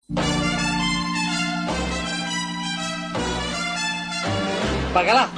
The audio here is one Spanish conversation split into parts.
¡Bacalá!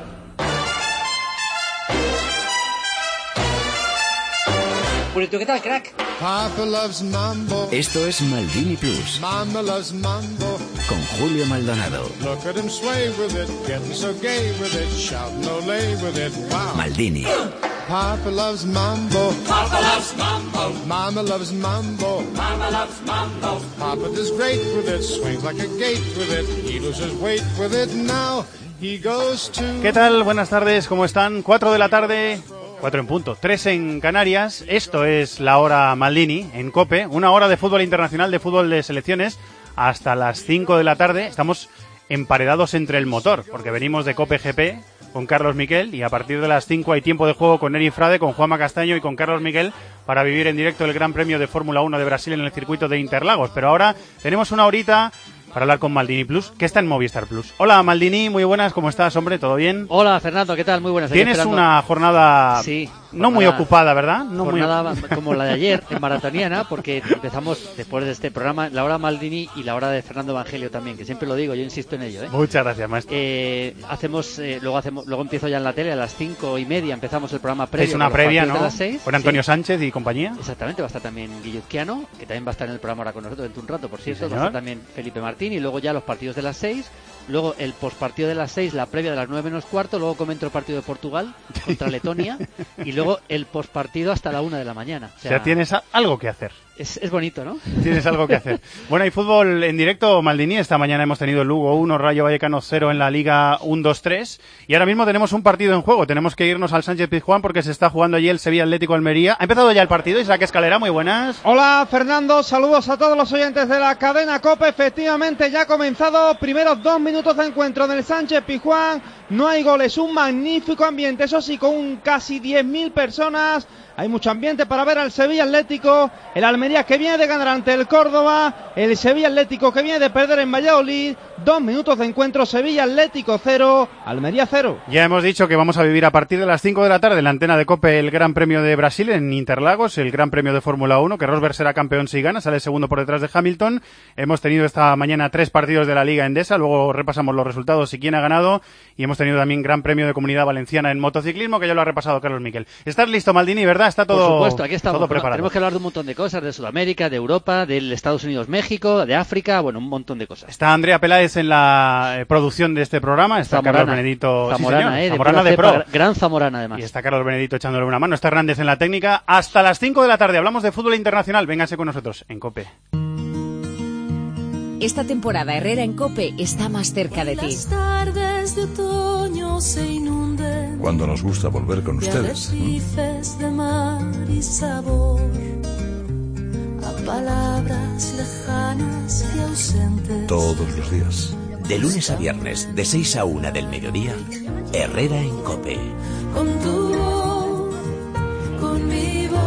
Purito, ¿qué tal, crack? Papa loves mambo. Esto es Maldini Plus. Mama loves mambo. Con Julio Maldonado. Look at him sway with it, getting so gay with it, shouting olé with it. Wow. Maldini. Papa loves mambo. Papa loves mambo. Mama loves mambo. Mama loves mambo. Papa does great with it, swings like a gate with it. He loses weight with it now. He goes to... ¿Qué tal? Buenas tardes, ¿cómo están? 4 de la tarde, 4 en punto, 3 en Canarias. Esto es la hora Maldini en COPE, una hora de fútbol internacional, de fútbol de selecciones, hasta las 5 de la tarde. Estamos emparedados entre el motor, porque venimos de COPE GP con Carlos Miquel, y a partir de las 5 hay tiempo de juego con Eri Frade, con Juanma Castaño y con Carlos Miquel para vivir en directo el Gran Premio de Fórmula 1 de Brasil en el circuito de Interlagos. Pero ahora tenemos una horita para hablar con Maldini Plus, que está en Movistar Plus. Hola Maldini, muy buenas, ¿cómo estás, hombre? ¿Todo bien? Hola Fernando, ¿qué tal? Muy buenas. Tienes una jornada no muy ocupada, ¿verdad? Jornada como la de ayer, en maratoniana, porque empezamos después de este programa, la hora Maldini y la hora de Fernando Evangelio también, que siempre lo digo, yo insisto en ello. Muchas gracias, maestro. Luego empiezo ya en la tele a las 5:30, empezamos el programa previo. Es una previa, ¿no? De las 6. Con Antonio Sánchez y compañía. Exactamente, va a estar también Guilluzquiano, que también va a estar en el programa ahora con nosotros dentro de un rato, por cierto. Sí, va a estar también Felipe Martín, y luego ya los partidos de las 6. Luego el postpartido de las 6, la previa de las 9 menos cuarto, luego comento el partido de Portugal contra Letonia y luego el postpartido hasta la 1 de la mañana. O sea, tienes algo que hacer. Es bonito, ¿no? Tienes algo que hacer. Bueno, hay fútbol en directo, Maldini. Esta mañana hemos tenido el Lugo 1, Rayo Vallecano 0 en la Liga 1-2-3. Y ahora mismo tenemos un partido en juego. Tenemos que irnos al Sánchez Pizjuán porque se está jugando allí el Sevilla Atlético Almería. Ha empezado ya el partido. Isaac Escalera, muy buenas. Hola Fernando, saludos a todos los oyentes de la cadena COPE. Efectivamente ya ha comenzado primeros 2 minutos de encuentro en el Sánchez Pizjuán. No hay goles, un magnífico ambiente, eso sí, con casi 10.000 personas. Hay mucho ambiente para ver al Sevilla Atlético, el Almería que viene de ganar ante el Córdoba, el Sevilla Atlético que viene de perder en Valladolid. 2 minutos de encuentro, Sevilla Atlético 0, Almería 0. Ya hemos dicho que vamos a vivir a partir de las 5 de la tarde en la antena de COPE el Gran Premio de Brasil en Interlagos, el Gran Premio de Fórmula 1, que Rosberg será campeón si gana, sale segundo por detrás de Hamilton. Hemos tenido esta mañana 3 partidos de la Liga Endesa, luego repasamos los resultados y quién ha ganado, y hemos tenido también Gran Premio de Comunidad Valenciana en motociclismo, que ya lo ha repasado Carlos Miquel. ¿Estás listo, Maldini, verdad? Está todo, por supuesto, aquí estamos. todo preparado. Tenemos que hablar de un montón de cosas, de Sudamérica, de Europa, del Estados Unidos-México, de África, bueno, un montón de cosas. Está Andrea Peláez en la producción de este programa, está Carlos Benedito, Zamorana, Zamorana de Pro. Gran Zamorana, además. Y está Carlos Benedito echándole una mano, está Hernández en la técnica. Hasta las 5 de la tarde hablamos de fútbol internacional. Véngase con nosotros en COPE. Esta temporada Herrera en COPE está más cerca de ti. Las tardes de otoño se inunden. Cuando nos gusta volver con ustedes. De mar y sabor, a palabras lejanas y ausentes. Todos los días. De lunes a viernes, de 6 a 1 del mediodía, Herrera en COPE. Con tu voz, con mi voz.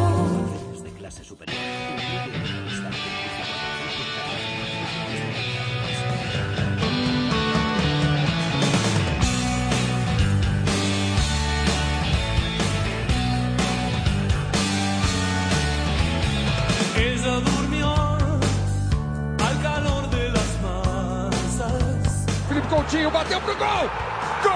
Ella durmió al calor de las masas. Felipe Coutinho bateu pro gol! Gol!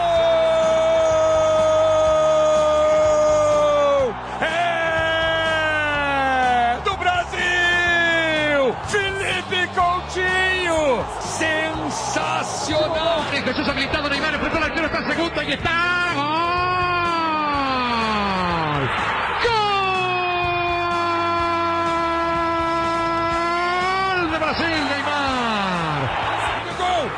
É do Brasil! Felipe Coutinho! Sensacional! Jesús habilitado, Neymar, fue la altura, está segunda y está... ¡Gol! Brasil, Neymar. Gol!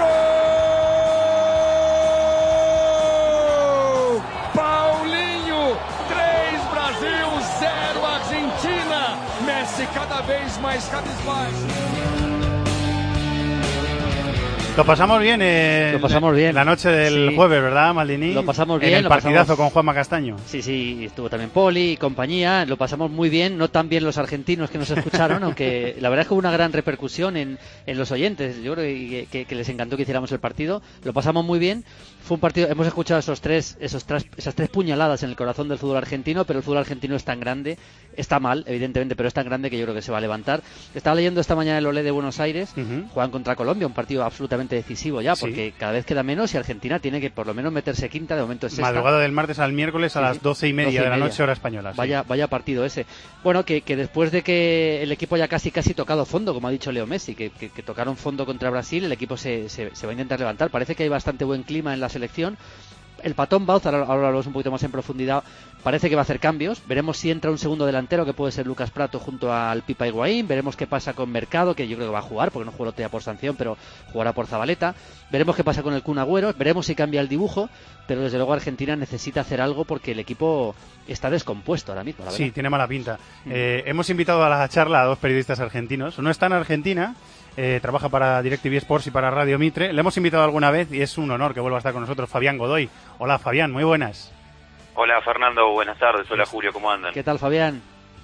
Gol! Paulinho, 3 Brasil, 0 Argentina. Messi cada vez mais cabisbaixo. Lo pasamos bien, la noche del jueves, ¿verdad, Maldini? Lo pasamos bien. En el partidazo con Juanma Castaño. Sí, estuvo también Poli y compañía, lo pasamos muy bien, no tan bien los argentinos que nos escucharon, aunque la verdad es que hubo una gran repercusión en los oyentes, yo creo que les encantó que hiciéramos el partido, lo pasamos muy bien, fue un partido, hemos escuchado esas tres puñaladas en el corazón del fútbol argentino, pero el fútbol argentino es tan grande, está mal, evidentemente, pero es tan grande que yo creo que se va a levantar. Estaba leyendo esta mañana el Olé de Buenos Aires, juegan contra Colombia, un partido absolutamente decisivo ya, porque cada vez queda menos y Argentina tiene que por lo menos meterse quinta, de momento es sexta. Madrugada del martes al miércoles a las 12:30 de la noche, hora española. Vaya partido ese. Bueno, que después de que el equipo haya casi tocado fondo, como ha dicho Leo Messi, que tocaron fondo contra Brasil, el equipo se va a intentar levantar. Parece que hay bastante buen clima en la selección. El Patón Bauz, ahora hablamos un poquito más en profundidad, parece que va a hacer cambios. Veremos si entra un segundo delantero, que puede ser Lucas Prato junto al Pipa Higuaín. Veremos qué pasa con Mercado, que yo creo que va a jugar, porque no jugó el otro día por sanción, pero jugará por Zabaleta. Veremos qué pasa con el Kun Agüero. Veremos si cambia el dibujo, pero desde luego Argentina necesita hacer algo porque el equipo está descompuesto ahora mismo, la verdad. Sí, tiene mala pinta. Hemos invitado a la charla a dos periodistas argentinos. Uno está en Argentina, trabaja para DirecTV Sports y para Radio Mitre. Le hemos invitado alguna vez y es un honor que vuelva a estar con nosotros Fabián Godoy. Hola, Fabián, muy buenas. Hola, Fernando, buenas tardes. Hola, Julio, ¿cómo andan? ¿Qué tal, Fabián?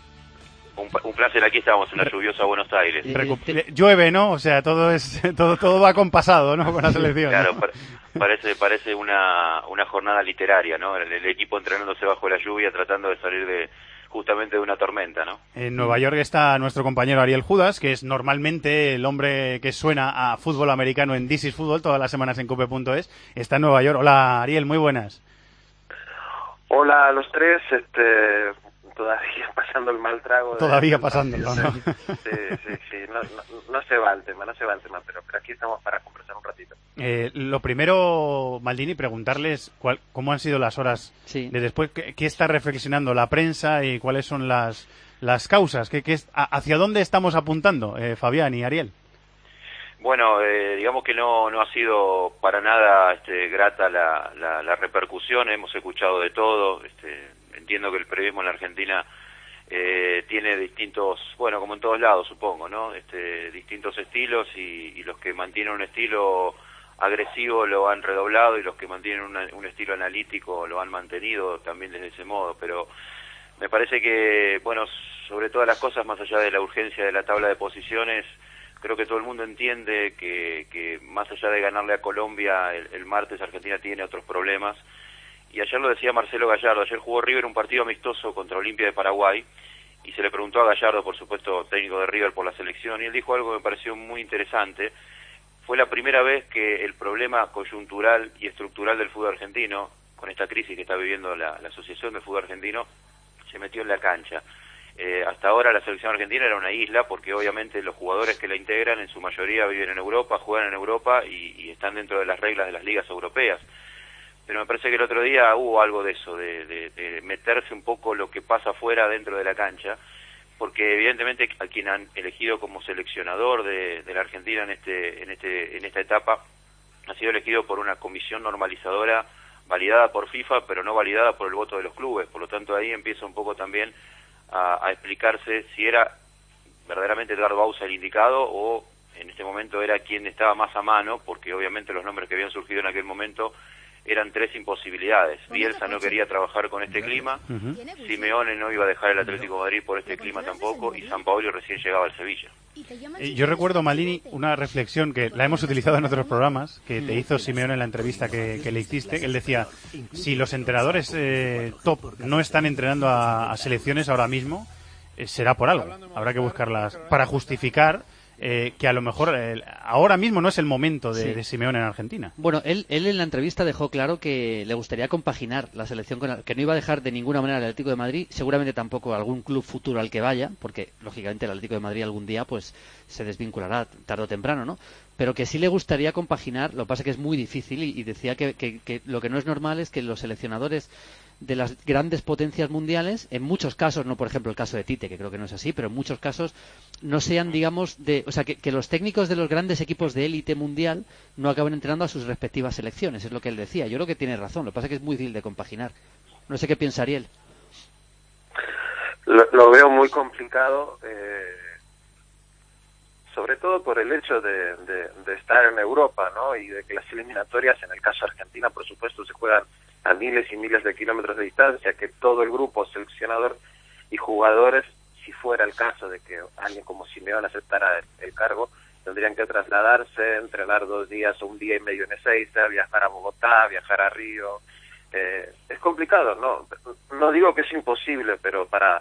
Un placer, aquí estamos en la lluviosa Buenos Aires. Llueve, ¿no? O sea, todo va acompasado, ¿no? Con la selección. Claro, ¿no? Parece una jornada literaria, ¿no? El equipo entrenándose bajo la lluvia, tratando de salir justamente de una tormenta, ¿no? En Nueva York está nuestro compañero Ariel Judas, que es normalmente el hombre que suena a fútbol americano en This is Fútbol todas las semanas en cope.es. Está en Nueva York. Hola, Ariel, muy buenas. Hola a los tres, todavía pasando el mal trago. Todavía pasándolo, ¿no? Sí, no se va el tema, pero aquí estamos para conversar un ratito. Lo primero, Maldini, preguntarles cómo han sido las horas de después, qué está reflexionando la prensa y cuáles son las causas, hacia dónde estamos apuntando, Fabián y Ariel. Bueno, digamos que no ha sido para nada grata la repercusión, hemos escuchado de todo, entiendo que el periodismo en la Argentina tiene distintos, bueno, como en todos lados supongo, ¿no? Distintos estilos y los que mantienen un estilo agresivo lo han redoblado y los que mantienen un estilo analítico lo han mantenido también desde ese modo, pero me parece que, bueno, sobre todas las cosas, más allá de la urgencia de la tabla de posiciones, creo que todo el mundo entiende que más allá de ganarle a Colombia el martes, Argentina tiene otros problemas. Y ayer lo decía Marcelo Gallardo, ayer jugó River un partido amistoso contra Olimpia de Paraguay y se le preguntó a Gallardo, por supuesto, técnico de River por la selección, y él dijo algo que me pareció muy interesante. Fue la primera vez que el problema coyuntural y estructural del fútbol argentino, con esta crisis que está viviendo la Asociación del Fútbol Argentino, se metió en la cancha. Hasta ahora la selección argentina era una isla porque obviamente los jugadores que la integran en su mayoría viven en Europa, juegan en Europa y están dentro de las reglas de las ligas europeas. Pero me parece que el otro día hubo algo de eso, de meterse un poco lo que pasa afuera dentro de la cancha, porque evidentemente a quien han elegido como seleccionador de la Argentina en esta etapa ha sido elegido por una comisión normalizadora validada por FIFA, pero no validada por el voto de los clubes. Por lo tanto, ahí empieza un poco también a explicarse si era verdaderamente Edgardo Bauza el indicado o en este momento era quien estaba más a mano, porque obviamente los nombres que habían surgido en aquel momento eran tres imposibilidades. Bielsa no quería trabajar con este clima, Simeone no iba a dejar el Atlético de Madrid por este clima tampoco, y Sampaoli recién llegaba al Sevilla. Yo recuerdo, Maldini, una reflexión que la hemos utilizado en otros programas, que te hizo Simeone en la entrevista que le hiciste. Él decía, si los entrenadores top no están entrenando a selecciones ahora mismo, será por algo. Habrá que buscarlas para justificar que a lo mejor ahora mismo no es el momento de Simeone en Argentina. Bueno, él en la entrevista dejó claro que le gustaría compaginar la selección que no iba a dejar de ninguna manera el Atlético de Madrid, seguramente tampoco algún club futuro al que vaya, porque lógicamente el Atlético de Madrid algún día pues se desvinculará tarde o temprano, ¿no? Pero que sí le gustaría compaginar, lo que pasa es que es muy difícil y decía que lo que no es normal es que los seleccionadores de las grandes potencias mundiales, en muchos casos, no por ejemplo el caso de Tite, que creo que no es así, pero en muchos casos no sean, digamos, o sea, que los técnicos de los grandes equipos de élite mundial no acaben entrenando a sus respectivas selecciones, es lo que él decía. Yo creo que tiene razón, lo que pasa es que es muy difícil de compaginar. No sé qué piensa Ariel. Lo veo muy complicado, sobre todo por el hecho de estar en Europa, ¿no? Y de que las eliminatorias, en el caso de Argentina, por supuesto, se juegan a miles y miles de kilómetros de distancia, que todo el grupo, seleccionador y jugadores, si fuera el caso de que alguien como Simeone aceptara el cargo, tendrían que trasladarse, entrenar 2 días o 1 día y medio en Ezeiza, viajar a Bogotá, viajar a Río. Es complicado, no digo que es imposible, pero para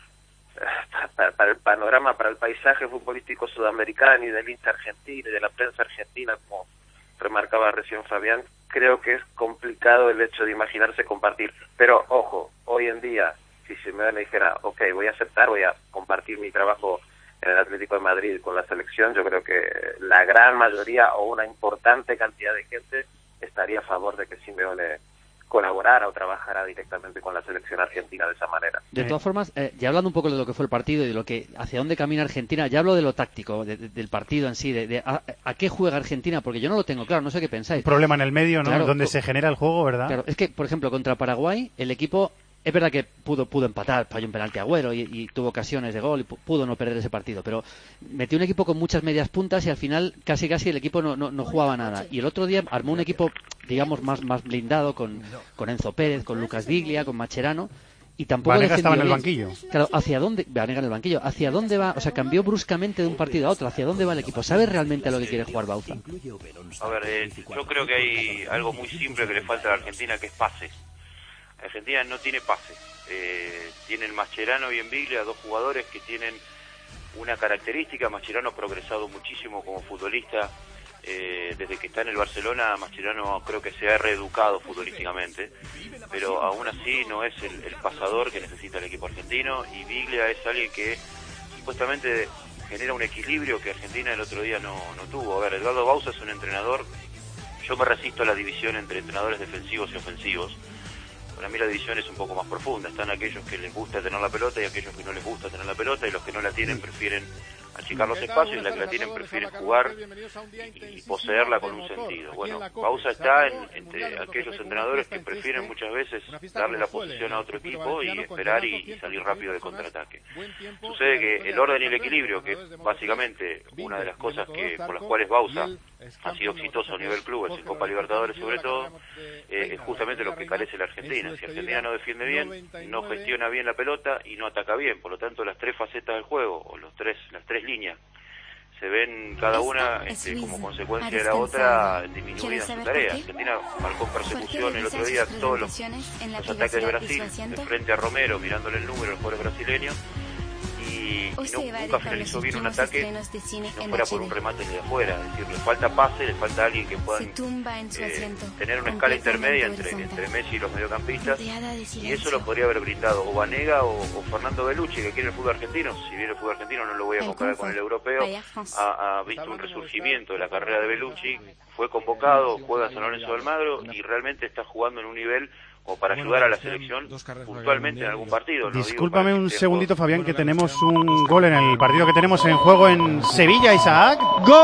el panorama, para el paisaje futbolístico sudamericano y del hincha argentino y de la prensa argentina, como remarcaba recién Fabián, creo que es complicado el hecho de imaginarse compartir. Pero, ojo, hoy en día, si Simeone dijera, ok, voy a compartir mi trabajo en el Atlético de Madrid con la selección, yo creo que la gran mayoría o una importante cantidad de gente estaría a favor de que Simeone colaborara o trabajara directamente con la selección argentina de esa manera. De todas formas, ya hablando un poco de lo que fue el partido y de lo que hacia dónde camina Argentina, ya hablo de lo táctico, del partido en sí, de a qué juega Argentina, porque yo no lo tengo claro, no sé qué pensáis. Un problema en el medio, ¿no? Claro, donde se genera el juego, ¿verdad? Claro, es que, por ejemplo, contra Paraguay, el equipo, es verdad que pudo empatar, falló un penalti a Agüero y tuvo ocasiones de gol y pudo no perder ese partido, pero metió un equipo con muchas medias puntas y al final casi el equipo no jugaba nada. Y el otro día armó un equipo, digamos, más blindado con Enzo Pérez, con Lucas Biglia, con Macherano, y tampoco Vanega estaba en el bien. banquillo. Claro, Vanega en el banquillo. ¿Hacia dónde va? O sea, cambió bruscamente de un partido a otro. ¿Hacia dónde va el equipo? ¿Sabe realmente a lo que quiere jugar Bauza? A ver, yo creo que hay algo muy simple que le falta a la Argentina, que es pase. Argentina no tiene pase. Tienen Mascherano y Biglia, 2 jugadores que tienen una característica. Mascherano ha progresado muchísimo como futbolista. Desde que está en el Barcelona, Mascherano creo que se ha reeducado futbolísticamente, pero aún así no es el pasador que necesita el equipo argentino, y Biglia es alguien que supuestamente genera un equilibrio que Argentina el otro día no tuvo. A ver, Edgardo Bauza es un entrenador, yo me resisto a la división entre entrenadores defensivos y ofensivos. Para mí la división es un poco más profunda. Están aquellos que les gusta tener la pelota y aquellos que no les gusta tener la pelota, y los que no la tienen prefieren achicar los espacios, y los que la tienen prefieren jugar y poseerla con un sentido. Bueno, Bauza está entre aquellos entrenadores que prefieren muchas veces darle la posición a otro equipo y esperar y salir rápido de contraataque. Sucede que el orden y el equilibrio, que es básicamente una de las cosas por las cuales Bauza ha sido exitoso a nivel clubes, en Copa Libertadores sobre todo, es justamente lo que carece la Argentina. Si Argentina no defiende bien, no gestiona bien la pelota y no ataca bien, por lo tanto las 3 facetas del juego, o las tres líneas, se ven cada una como consecuencia de la otra disminuida en su tarea. Argentina marcó persecución el otro día todos los ataques de Brasil de frente a Romero, mirándole el número a los jugadores brasileños, y nunca finalizó bien un ataque si no fuera por un remate de afuera. Es decir, le falta pase, le falta alguien que pueda tener una escala intermedia entre Messi y los mediocampistas, y eso lo podría haber brindado o Vanega o Fernando Bellucci, que quiere el fútbol argentino. Si bien el fútbol argentino no lo voy a comparar con el europeo, ha visto un resurgimiento de la carrera de Bellucci, fue convocado, juega San Lorenzo de Almagro y realmente está jugando en un nivel o para ayudar a la selección puntualmente en algún partido. Discúlpame un segundito, Fabián, que tenemos un gol en el partido que tenemos en juego en Sevilla, Isaac.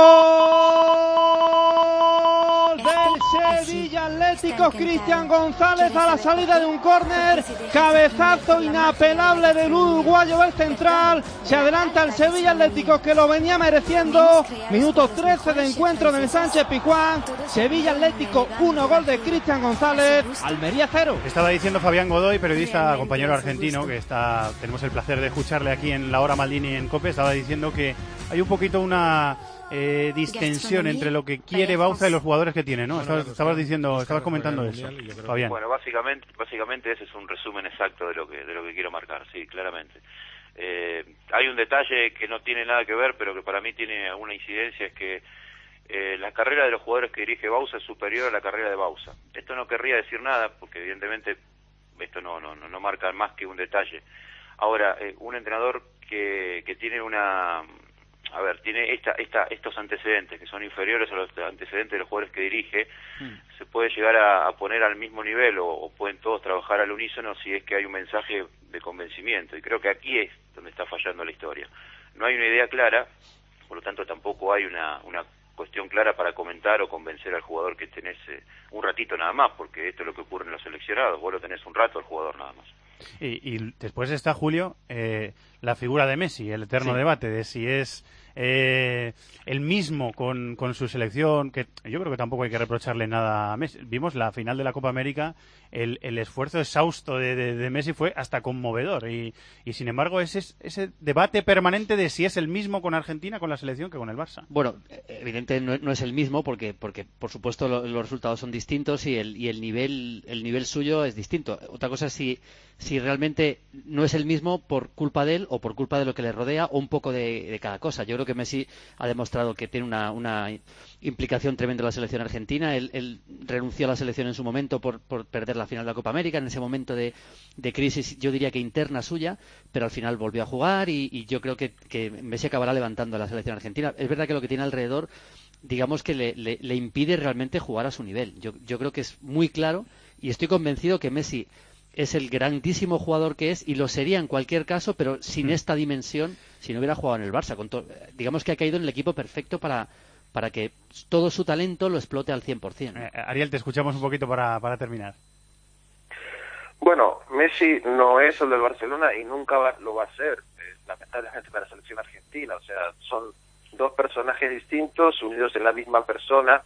¡Gol del Sevilla Atlético! Cristian González a la salida de un córner. Cabezazo inapelable del uruguayo del central. Se adelanta el Sevilla Atlético, que lo venía mereciendo. Minuto 13 de encuentro en el Sánchez Pizjuán. Sevilla Atlético 1, gol de Cristian González. Almería 0. Estaba diciendo Fabián Godoy, periodista, compañero argentino, que tenemos el placer de escucharle aquí en la hora Maldini en COPE. Estaba diciendo que hay un poquito una distensión entre lo que quiere Bauza y los jugadores que tiene, ¿no? Estabas comentando eso, Fabián. Bueno, básicamente ese es un resumen exacto de lo que quiero marcar, sí, claramente. Hay un detalle que no tiene nada que ver, pero que para mí tiene alguna incidencia, es que la carrera de los jugadores que dirige Bauza es superior a la carrera de Bauza. Esto no querría decir nada, porque evidentemente esto no marca más que un detalle. Ahora, un entrenador que tiene tiene estos antecedentes que son inferiores a los antecedentes de los jugadores que dirige, se puede llegar a poner al mismo nivel, o pueden todos trabajar al unísono si es que hay un mensaje de convencimiento, y creo que aquí es donde está fallando la historia. No hay una idea clara, por lo tanto tampoco hay una cuestión clara para comentar o convencer al jugador que tenés un ratito nada más, porque esto es lo que ocurre en los seleccionados, vos lo tenés un rato al jugador nada más. Y después está, Julio, la figura de Messi, el eterno debate de si es el mismo con su selección, que yo creo que tampoco hay que reprocharle nada a Messi. Vimos la final de la Copa América, el esfuerzo exhausto de Messi fue hasta conmovedor y sin embargo ese debate permanente de si es el mismo con Argentina, con la selección, que con el Barça. Bueno, evidentemente no es el mismo porque por supuesto los resultados son distintos y el nivel suyo es distinto. Otra cosa es si realmente no es el mismo por culpa de él o por culpa de lo que le rodea o un poco de cada cosa. Yo creo que Messi ha demostrado que tiene una implicación tremenda en la selección argentina. Él renunció a la selección en su momento por perder la final de la Copa América, en ese momento de crisis, yo diría que interna suya, pero al final volvió a jugar y yo creo que Messi acabará levantando a la selección argentina. Es verdad que lo que tiene alrededor, digamos que le impide realmente jugar a su nivel. Yo creo que es muy claro y estoy convencido que Messi es el grandísimo jugador que es y lo sería en cualquier caso, pero sin esta dimensión si no hubiera jugado en el Barça. Digamos que ha caído en el equipo perfecto para que todo su talento lo explote al 100%. Ariel, te escuchamos un poquito para terminar. Bueno, Messi no es el del Barcelona y nunca lo va a ser, lamentablemente, para la selección argentina. O sea, son dos personajes distintos unidos en la misma persona.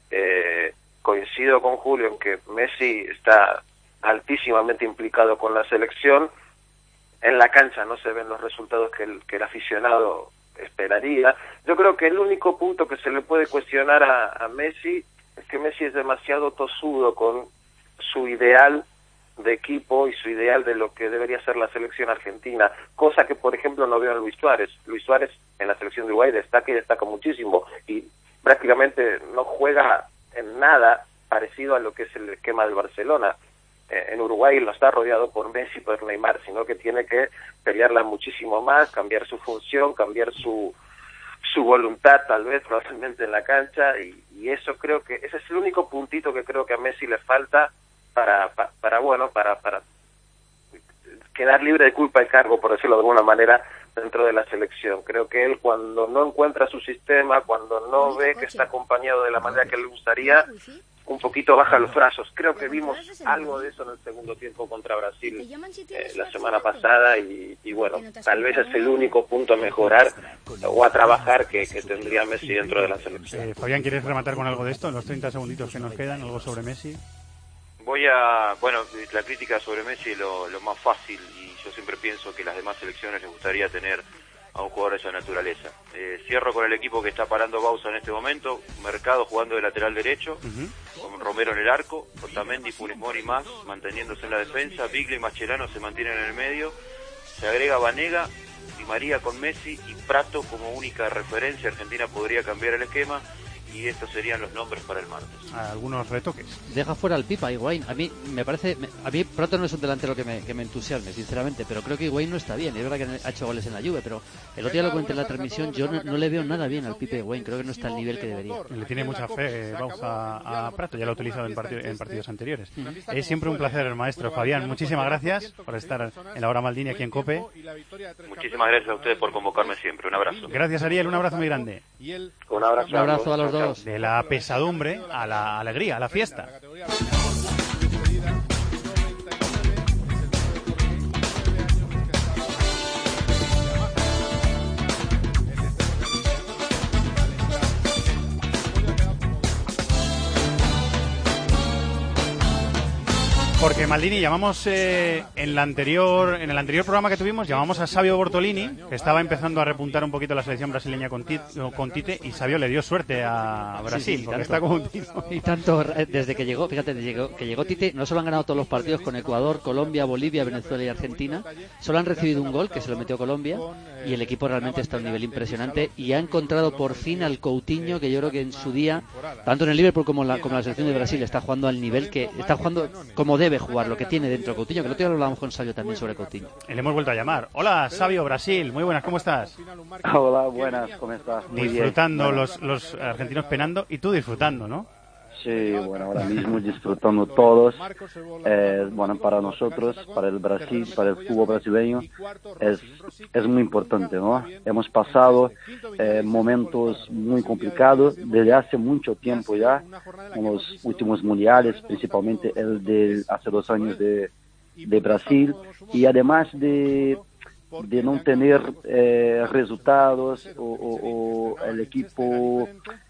Coincido con Julio en que Messi está altísimamente implicado con la selección. En la cancha no se ven los resultados que el aficionado esperaría. Yo creo que el único punto que se le puede cuestionar a Messi es que Messi es demasiado tosudo con su ideal de equipo y su ideal de lo que debería ser la selección argentina, cosa que por ejemplo no veo en Luis Suárez. Luis Suárez en la selección de Uruguay destaca muchísimo y prácticamente no juega en nada parecido a lo que es el esquema del Barcelona. En Uruguay no está rodeado por Messi, por Neymar, sino que tiene que pelearla muchísimo más, cambiar su función, cambiar su voluntad tal vez probablemente en la cancha y eso creo que ese es el único puntito que creo que a Messi le falta para quedar libre de culpa y cargo, por decirlo de alguna manera, dentro de la selección. Creo que él cuando no encuentra su sistema, cuando no ve que está acompañado de la manera que le gustaría, un poquito baja los brazos. Creo que vimos algo de eso en el segundo tiempo contra Brasil la semana pasada y bueno, tal vez es el único punto a mejorar o a trabajar que tendría Messi dentro de la selección. Fabián, ¿quieres rematar con algo de esto en los 30 segunditos que nos quedan? ¿Algo sobre Messi? La crítica sobre Messi es lo más fácil y yo siempre pienso que las demás selecciones les gustaría tener a un jugador de esa naturaleza. Cierro con el equipo que está parando Bausa en este momento, Mercado jugando de lateral derecho, con Romero en el arco, Otamendi, Funes Mori más, manteniéndose en la defensa, Biglia y Mascherano se mantienen en el medio, se agrega Vanega, Di María con Messi y Prato como única referencia. Argentina podría cambiar el esquema y estos serían los nombres para el martes. Algunos retoques. Deja fuera al Pipa, Higuaín. A mí Prato no es un delantero que me entusiasme, sinceramente, pero creo que Higuaín no está bien. Es verdad que ha hecho goles en la Juve, pero el otro día lo comenté en la transmisión, yo no le veo nada bien al Pipa Higuaín. Creo que no está al nivel que debería. Le tiene mucha fe Bausa a Prato, ya lo ha utilizado en partidos anteriores. Es siempre un placer, maestro Fabián. Muchísimas gracias por estar en la hora Maldini aquí en COPE. Muchísimas gracias a ustedes por convocarme siempre. Un abrazo. Gracias, Ariel. Un abrazo muy grande. Un abrazo a los dos. De la pesadumbre a la alegría, a la fiesta. Porque Maldini llamamos en el anterior programa que tuvimos, llamamos a Savio Bortolini, que estaba empezando a repuntar un poquito la selección brasileña con Tite, y Savio le dio suerte a Brasil, sí, porque está como un tiro. Y tanto, desde que llegó, fíjate, que llegó Tite, no solo han ganado todos los partidos con Ecuador, Colombia, Bolivia, Venezuela y Argentina, solo han recibido un gol, que se lo metió Colombia, y el equipo realmente está a un nivel impresionante, y ha encontrado por fin al Coutinho, que yo creo que en su día, tanto en el Liverpool como la selección de Brasil, está jugando al nivel que está jugando como debe jugar, lo que tiene dentro Coutinho, que el otro día lo hablábamos con Savio también sobre Coutinho. Le hemos vuelto a llamar. Hola, Savio, Brasil, muy buenas, ¿cómo estás? Hola, buenas, ¿cómo estás? Muy disfrutando, bien. Los argentinos penando y tú disfrutando, ¿no? Sí, bueno, ahora mismo disfrutando todos. Bueno, para nosotros, para el Brasil, para el fútbol brasileño, es muy importante, ¿no? Hemos pasado momentos muy complicados desde hace mucho tiempo ya, en los últimos mundiales, principalmente el de hace 2 años de Brasil, y además de de no tener resultados o el equipo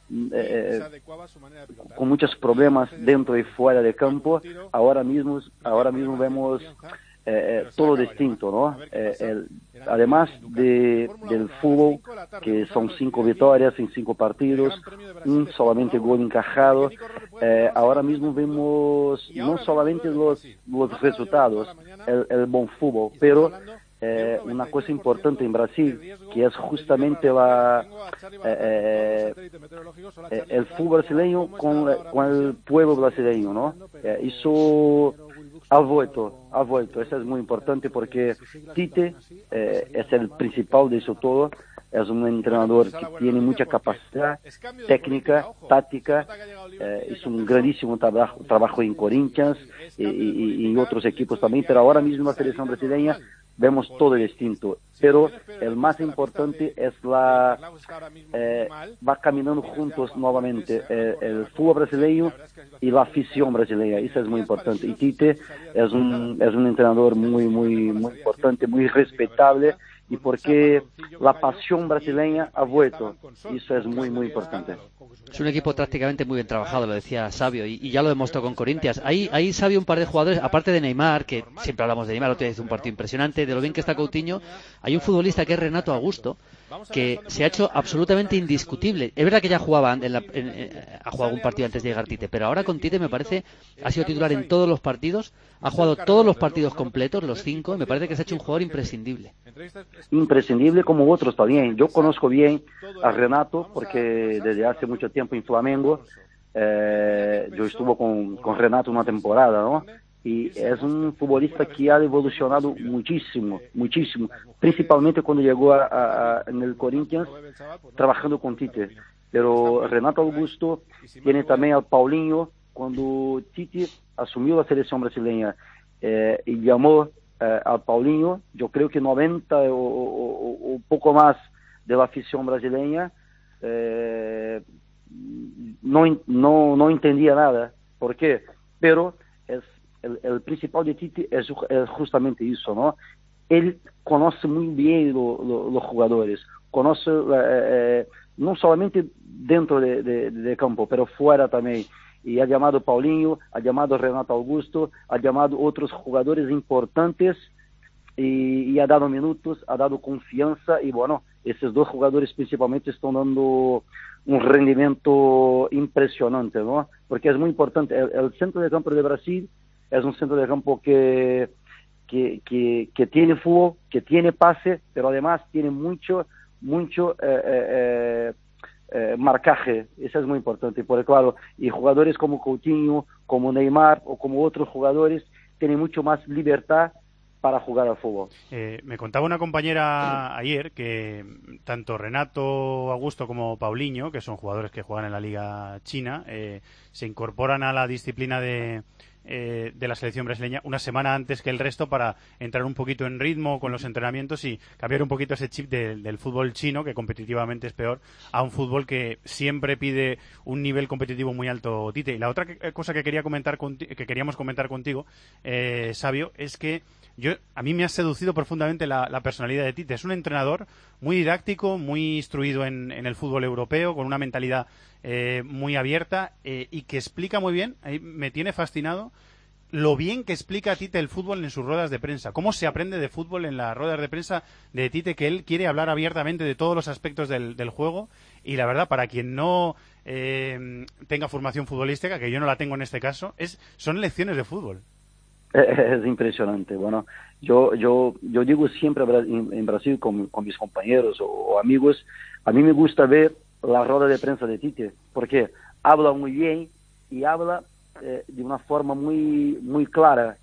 con muchos problemas dentro y fuera de campo. Ahora mismo vemos todo distinto, ¿no? Además del fútbol, que son 5 victorias en 5 partidos, un solamente gol encajado, ahora mismo vemos no solamente los resultados, el buen fútbol, pero una cosa importante en Brasil, que es justamente el fútbol brasileño con el pueblo brasileño, ¿no? Eso ha vuelto, eso es muy importante porque Tite es el principal de eso todo, es un entrenador que tiene mucha capacidad técnica, táctica, hizo un grandísimo trabajo en Corinthians y otros equipos también, pero ahora mismo en la selección brasileña vemos todo distinto, pero el más importante es va caminando juntos nuevamente el fútbol brasileño y la afición brasileña, eso es muy importante, y Tite es un entrenador muy importante, muy respetable, y porque la pasión brasileña ha vuelto, eso es muy importante. Es un equipo prácticamente muy bien trabajado, lo decía Sabio, y ya lo demostró con Corinthians. Ahí Sabio, un par de jugadores, aparte de Neymar, que siempre hablamos de Neymar, otro día hizo un partido impresionante, de lo bien que está Coutinho, hay un futbolista que es Renato Augusto, que se ha hecho absolutamente indiscutible. Es verdad que ya jugaba, ha jugado un partido antes de llegar Tite, pero ahora con Tite me parece, ha sido titular en todos los partidos, ha jugado todos los partidos completos, los 5, y me parece que se ha hecho un jugador imprescindible. Imprescindible como otros también. Yo conozco bien a Renato porque desde hace mucho tiempo en Flamengo yo estuve con Renato una temporada, ¿no? Y es un futbolista que ha evolucionado muchísimo, principalmente cuando llegó en el Corinthians trabajando con Tite. Pero Renato Augusto tiene también al Paulinho. Cuando Tite asumió la selección brasileña y llamó al Paulinho, yo creo que 90 o un poco más de la afición brasileña no entendía nada. ¿Por qué? Pero el principal de Tite es justamente eso, ¿no? Él conoce muy bien los jugadores, conoce no solamente dentro de campo, pero fuera también. Y ha llamado Paulinho, ha llamado Renato Augusto, ha llamado otros jugadores importantes y ha dado minutos, ha dado confianza, y bueno, esos 2 jugadores principalmente están dando un rendimiento impresionante, ¿no? Porque es muy importante, el centro de campo de Brasil es un centro de campo que tiene fútbol, que tiene pase, pero además tiene mucho marcaje. Eso es muy importante, porque claro, y jugadores como Coutinho, como Neymar o como otros jugadores tienen mucho más libertad para jugar al fútbol. Me contaba una compañera ayer que tanto Renato Augusto como Paulinho, que son jugadores que juegan en la liga china, se incorporan a la disciplina de la selección brasileña una semana antes que el resto para entrar un poquito en ritmo con los entrenamientos y cambiar un poquito ese chip del fútbol chino, que competitivamente es peor, a un fútbol que siempre pide un nivel competitivo muy alto, Tite. Y la otra cosa que queríamos comentar contigo, Sabio, es que a mí me ha seducido profundamente la personalidad de Tite. Es un entrenador muy didáctico, muy instruido en el fútbol europeo, con una mentalidad muy abierta y que explica muy bien. Ahí me tiene fascinado lo bien que explica Tite el fútbol en sus ruedas de prensa. Cómo se aprende de fútbol en las ruedas de prensa de Tite, que él quiere hablar abiertamente de todos los aspectos del juego. Y la verdad, para quien no tenga formación futbolística, que yo no la tengo en este caso, son lecciones de fútbol. Es impresionante. Bueno, yo digo siempre en Brasil con mis compañeros o amigos, a mí me gusta ver la rueda de prensa de Tite, porque habla muy bien y habla de una forma muy clara,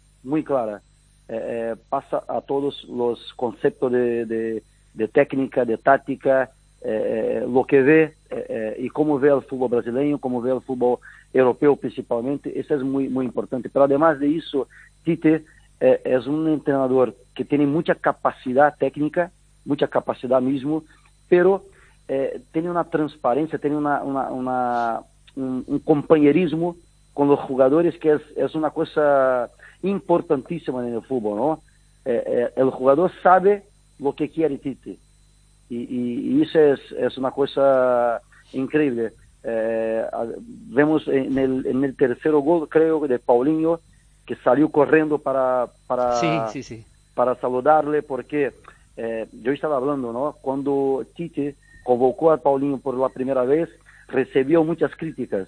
pasa a todos los conceptos de técnica, de táctica, lo que ve y cómo ve el fútbol brasileño, cómo ve el fútbol europeo principalmente. Eso es muy importante. Pero además de eso, Tite es un entrenador que tiene mucha capacidad técnica, mucha capacidad mismo, pero tiene una transparencia, tiene un compañerismo con los jugadores que es una cosa importantísima en el fútbol, ¿no? El jugador sabe lo que quiere Tite. Y eso es una cosa increíble. Vemos en el tercer gol, creo, de Paulinho, que salió corriendo para saludarle, porque yo estaba hablando, ¿no? Cuando Tite convocó a Paulinho por la primera vez, recibió muchas críticas,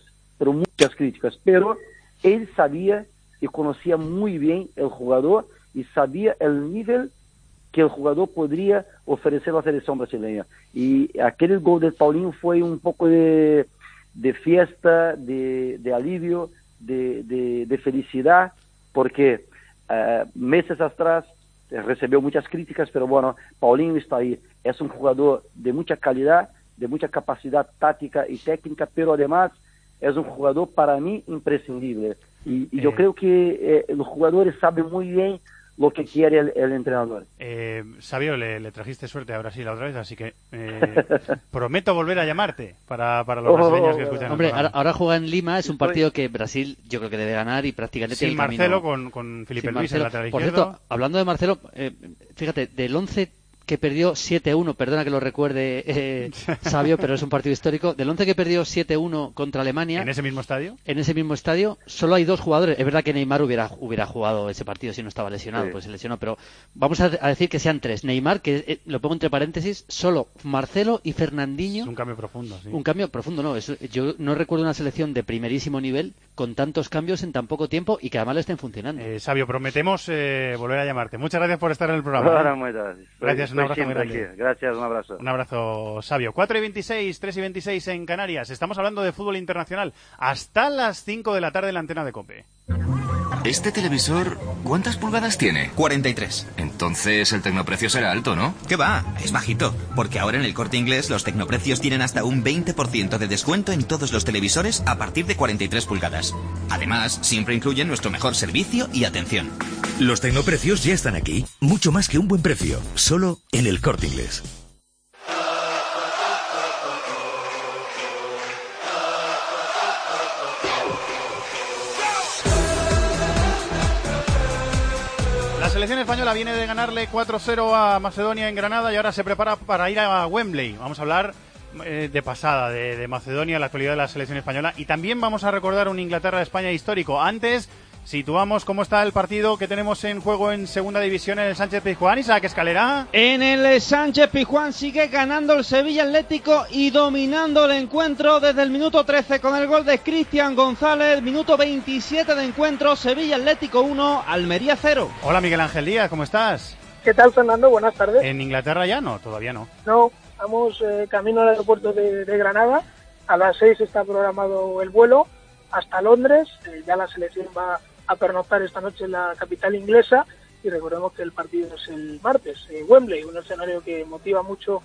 pero él sabía y conocía muy bien el jugador y sabía el nivel que el jugador podría ofrecer a la selección brasileña. Y aquel gol de Paulinho fue un poco de fiesta, de alivio, de felicidad, porque meses atrás recibió muchas críticas, pero bueno, Paulinho está ahí. Es un jugador de mucha calidad, de mucha capacidad táctica y técnica, pero además es un jugador para mí imprescindible. Y yo creo que los jugadores saben muy bien lo que quiere el entrenador. Sabio, le trajiste suerte a Brasil otra vez, así que prometo volver a llamarte para los brasileños que escuchan. Hombre, ahora juega en Lima, es un partido que Brasil yo creo que debe ganar y prácticamente sin el Marcelo camino... con Felipe Luis en la lateral Por izquierdo. cierto, hablando de Marcelo, fíjate, del 11 que perdió 7-1, perdona que lo recuerde Sabio, pero es un partido histórico, del 11 que perdió 7-1 contra Alemania... ¿En ese mismo estadio? En ese mismo estadio, solo hay 2 jugadores. Es verdad que Neymar hubiera jugado ese partido si no estaba lesionado, pues se lesionó, pero vamos a decir que sean 3. Neymar, que lo pongo entre paréntesis, solo Marcelo y Fernandinho. Es un cambio profundo, sí. Un cambio profundo, no. Yo no recuerdo una selección de primerísimo nivel con tantos cambios en tan poco tiempo y que además le estén funcionando. Sabio, prometemos volver a llamarte. Muchas gracias por estar en el programa. Gracias, un abrazo muy grande. Gracias, un abrazo. Un abrazo, Sabio. 4:26, 3:26 en Canarias. Estamos hablando de fútbol internacional hasta las 5 de la tarde en la antena de COPE. ¿Este televisor cuántas pulgadas tiene? 43. Entonces el tecnoprecio será alto, ¿no? ¿Qué va? Es bajito, porque ahora en el Corte Inglés los tecnoprecios tienen hasta un 20% de descuento en todos los televisores a partir de 43 pulgadas. Además, siempre incluyen nuestro mejor servicio y atención. Los tecnoprecios ya están aquí. Mucho más que un buen precio. Solo en el Corte Inglés. La selección española viene de ganarle 4-0 a Macedonia en Granada y ahora se prepara para ir a Wembley. Vamos a hablar de pasada de Macedonia, la actualidad de la selección española, y también vamos a recordar un Inglaterra-España histórico. Antes situamos cómo está el partido que tenemos en juego en segunda división en el Sánchez Pizjuán. Isaac Escalera. En el Sánchez Pizjuán sigue ganando el Sevilla Atlético y dominando el encuentro desde el minuto 13 con el gol de Cristian González. Minuto 27 de encuentro, Sevilla Atlético 1, Almería 0. Hola Miguel Ángel Díaz, ¿cómo estás? ¿Qué tal, Fernando? Buenas tardes. ¿En Inglaterra ya no? Todavía no. No, vamos camino al aeropuerto de Granada. A las 6 está programado el vuelo hasta Londres. Ya la selección va a pernoctar esta noche en la capital inglesa y recordemos que el partido es el martes, Wembley, un escenario que motiva mucho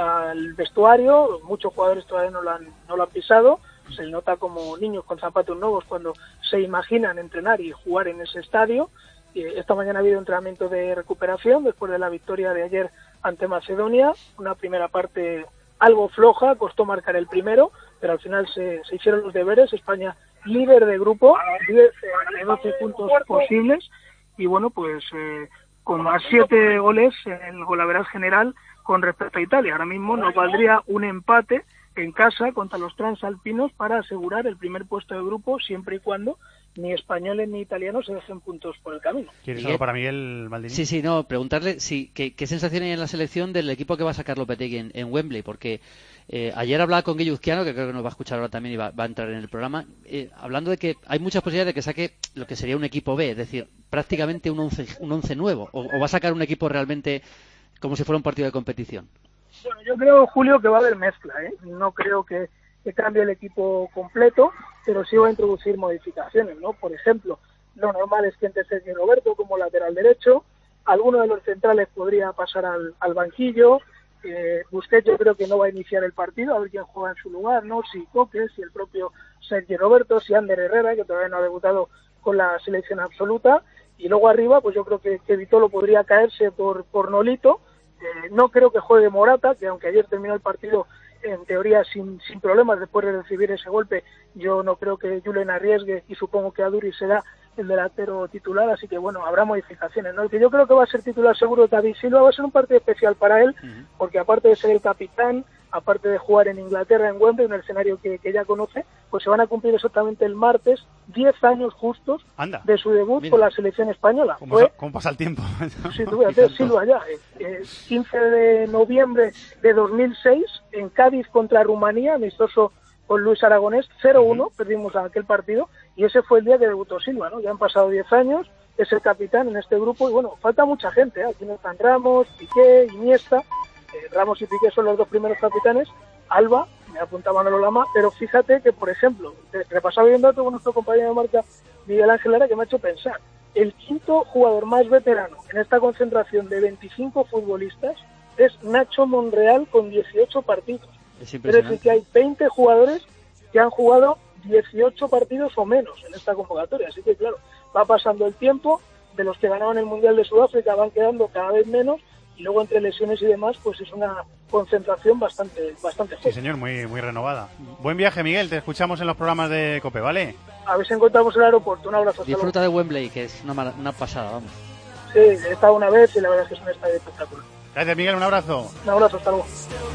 al vestuario. Muchos jugadores todavía no lo han pisado, se nota como niños con zapatos nuevos cuando se imaginan entrenar y jugar en ese estadio. Esta mañana ha habido entrenamiento de recuperación después de la victoria de ayer ante Macedonia, una primera parte algo floja, costó marcar el primero, pero al final se hicieron los deberes. España líder de grupo, 10 de 12 puntos posibles, y bueno, pues con más 7 goles en el golaveraje general con respecto a Italia. Ahora mismo nos valdría un empate en casa contra los transalpinos para asegurar el primer puesto de grupo, siempre y cuando ni españoles ni italianos se dejen puntos por el camino. ¿Quieres algo para Miguel Maldini? Sí, no, preguntarle qué sensación hay en la selección del equipo que va a sacar Lopetegui en Wembley, porque ayer hablaba con Guillo Uzquiano, que creo que nos va a escuchar ahora también y va a entrar en el programa, hablando de que hay muchas posibilidades de que saque lo que sería un equipo B, es decir, prácticamente un once nuevo, o va a sacar un equipo realmente como si fuera un partido de competición. Bueno, yo creo, Julio, que va a haber mezcla, no creo que cambie el equipo completo, pero sí va a introducir modificaciones, ¿no? Por ejemplo, lo normal es que entre Sergio Roberto como lateral derecho, alguno de los centrales podría pasar al banquillo, Busquets yo creo que no va a iniciar el partido, a ver quién juega en su lugar, ¿no? Si Coque, si el propio Sergio Roberto, si Ander Herrera, que todavía no ha debutado con la selección absoluta, y luego arriba, pues yo creo que Vitolo podría caerse por Nolito. No creo que juegue Morata, que aunque ayer terminó el partido en teoría sin problemas después de recibir ese golpe, yo no creo que Julen arriesgue, y supongo que Aduri será el delantero titular, así que bueno, habrá modificaciones, ¿no? El que yo creo que va a ser titular seguro David Silva, va a ser un partido especial para él, porque aparte de ser el capitán, aparte de jugar en Inglaterra, en Wembley, un escenario que ya conoce, pues se van a cumplir exactamente el martes 10 años justos de su debut con la selección española. ¿Cómo pasa el tiempo? Sí, tú fíjate, Silva ya, 15 de noviembre de 2006, en Cádiz contra Rumanía, amistoso con Luis Aragonés, 0-1, perdimos aquel partido, y ese fue el día que debutó Silva, ¿no? Ya han pasado 10 años, es el capitán en este grupo, y bueno, falta mucha gente, ¿eh? Aquí no están Ramos, Piqué, Iniesta, Ramos y Piqué son los dos primeros capitanes, Alba, me apunta Manolo Lama, pero fíjate que, por ejemplo, repasaba bien un dato con nuestro compañero de marca Miguel Ángel Lara, que me ha hecho pensar, el quinto jugador más veterano en esta concentración de 25 futbolistas es Nacho Monreal con 18 partidos. Es decir, que hay 20 jugadores que han jugado 18 partidos o menos en esta convocatoria. Así que, claro, va pasando el tiempo, de los que ganaban el Mundial de Sudáfrica van quedando cada vez menos, y luego entre lesiones y demás, pues es una concentración bastante fuerte. Sí, señor, muy renovada. Buen viaje, Miguel, te escuchamos en los programas de COPE, ¿vale? A ver si encontramos el aeropuerto. Un abrazo. Disfruta de Wembley, que es una pasada, vamos. Sí, he estado una vez y la verdad es que es un estadio espectacular. Gracias, Miguel, un abrazo. Un abrazo, hasta luego.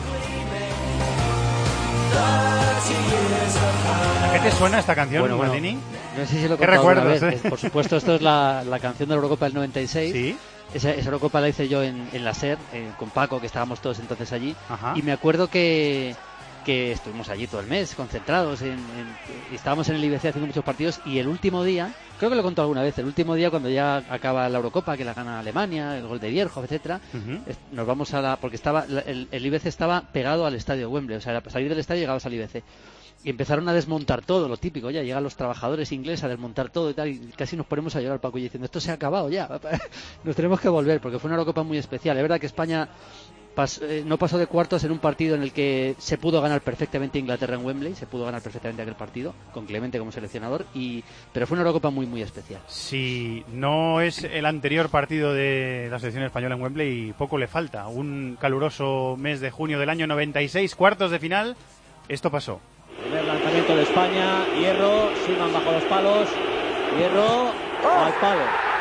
¿A qué te suena esta canción, Maldini? No sé si lo he ¿Qué contado recuerdas? Alguna vez. Por supuesto, esto es la canción de la Eurocopa del 96. ¿Sí? Esa Eurocopa la hice yo en la SER, con Paco, que estábamos todos entonces allí. Ajá. Y me acuerdo que estuvimos allí todo el mes, concentrados, y estábamos en el IBC haciendo muchos partidos, y el último día, creo que lo he contado alguna vez, el último día cuando ya acaba la Eurocopa, que la gana Alemania, el gol de Bierhoff, etcétera, nos vamos porque estaba el IBC estaba pegado al estadio Wembley, o sea, para salir del estadio llegabas al IBC. Y empezaron a desmontar todo, lo típico, ya llegan los trabajadores ingleses a desmontar todo y tal, y casi nos ponemos a llorar, Paco, y diciendo, esto se ha acabado ya, nos tenemos que volver, porque fue una Eurocopa muy especial. Es verdad que España no pasó de cuartos en un partido en el que se pudo ganar perfectamente Inglaterra en Wembley, se pudo ganar perfectamente aquel partido, con Clemente como seleccionador, pero fue una Eurocopa muy, muy especial. Si no es el anterior partido de la selección española en Wembley, poco le falta. Un caluroso mes de junio del año 96, cuartos de final, esto pasó. Primer lanzamiento de España, Hierro, Siman bajo los palos, Hierro al palo.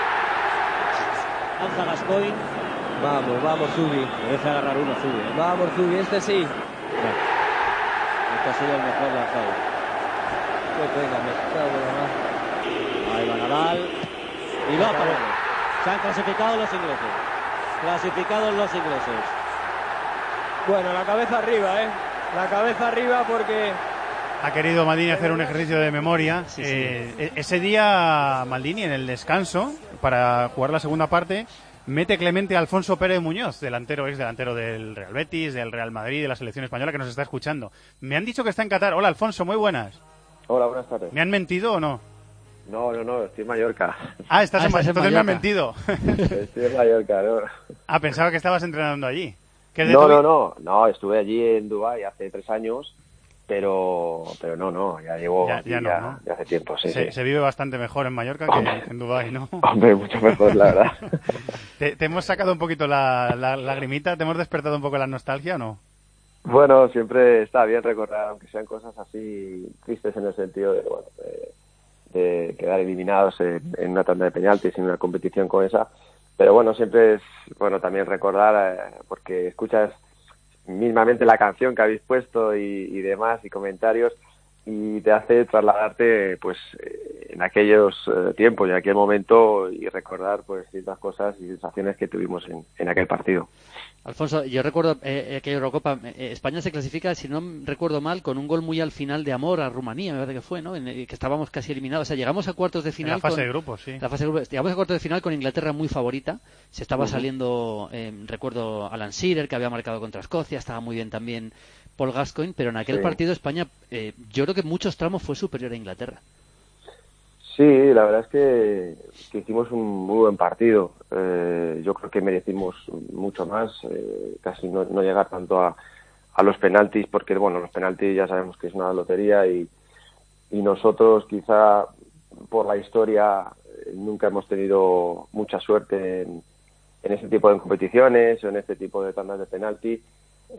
Lanza Gascoigne. Vamos, Zubi. Merece agarrar uno, Zubi. Vamos, Zubi, este sí. No. Este ha sido el mejor lanzado. Qué pena, me cago en la mano. Ahí va Nadal. Y lo ha parado. Se han clasificado los ingleses. Bueno, la cabeza arriba, La cabeza arriba porque... Ha querido Maldini hacer un ejercicio de memoria. Sí. Ese día, Maldini, en el descanso, para jugar la segunda parte, mete Clemente a Alfonso Pérez Muñoz, ex delantero del Real Betis, del Real Madrid, de la selección española, que nos está escuchando. Me han dicho que está en Qatar. Hola, Alfonso, muy buenas. Hola, buenas tardes. ¿Me han mentido o no? No, estoy en Mallorca. Estás en Mallorca. Entonces me han mentido. Estoy en Mallorca, ¿no? Pensaba que estabas entrenando allí. No, estuve allí en Dubái hace 3 años, pero no, ya llevo ya hace tiempo, sí. Se vive bastante mejor en Mallorca que en Dubái, ¿no? Hombre, mucho mejor, la verdad. ¿Te hemos sacado un poquito la lagrimita? ¿Te hemos despertado un poco la nostalgia o no? Bueno, siempre está bien recordar, aunque sean cosas así tristes en el sentido de quedar eliminados en una tanda de penaltis en una competición como esa. Pero bueno, siempre es bueno también recordar, porque escuchas mismamente la canción que habéis puesto y demás, y comentarios, y te hace trasladarte pues en aquellos tiempos y en aquel momento, y recordar pues ciertas cosas y sensaciones que tuvimos en aquel partido. Alfonso, yo recuerdo aquella Eurocopa, España se clasifica, si no recuerdo mal, con un gol muy al final de amor a Rumanía, me parece que fue, ¿no? Que estábamos casi eliminados, o sea, llegamos a cuartos de final. En la fase de grupos, sí. Llegamos a cuartos de final con Inglaterra muy favorita, se estaba saliendo, recuerdo Alan Shearer, que había marcado contra Escocia, estaba muy bien también Paul Gascoigne, pero en aquel partido España, yo creo que en muchos tramos fue superior a Inglaterra. Sí, la verdad es que hicimos un muy buen partido. Yo creo que merecimos mucho más, casi no llegar tanto a los penaltis, porque bueno, los penaltis ya sabemos que es una lotería, y nosotros quizá por la historia nunca hemos tenido mucha suerte en ese tipo de competiciones o en este tipo de tandas de penalti,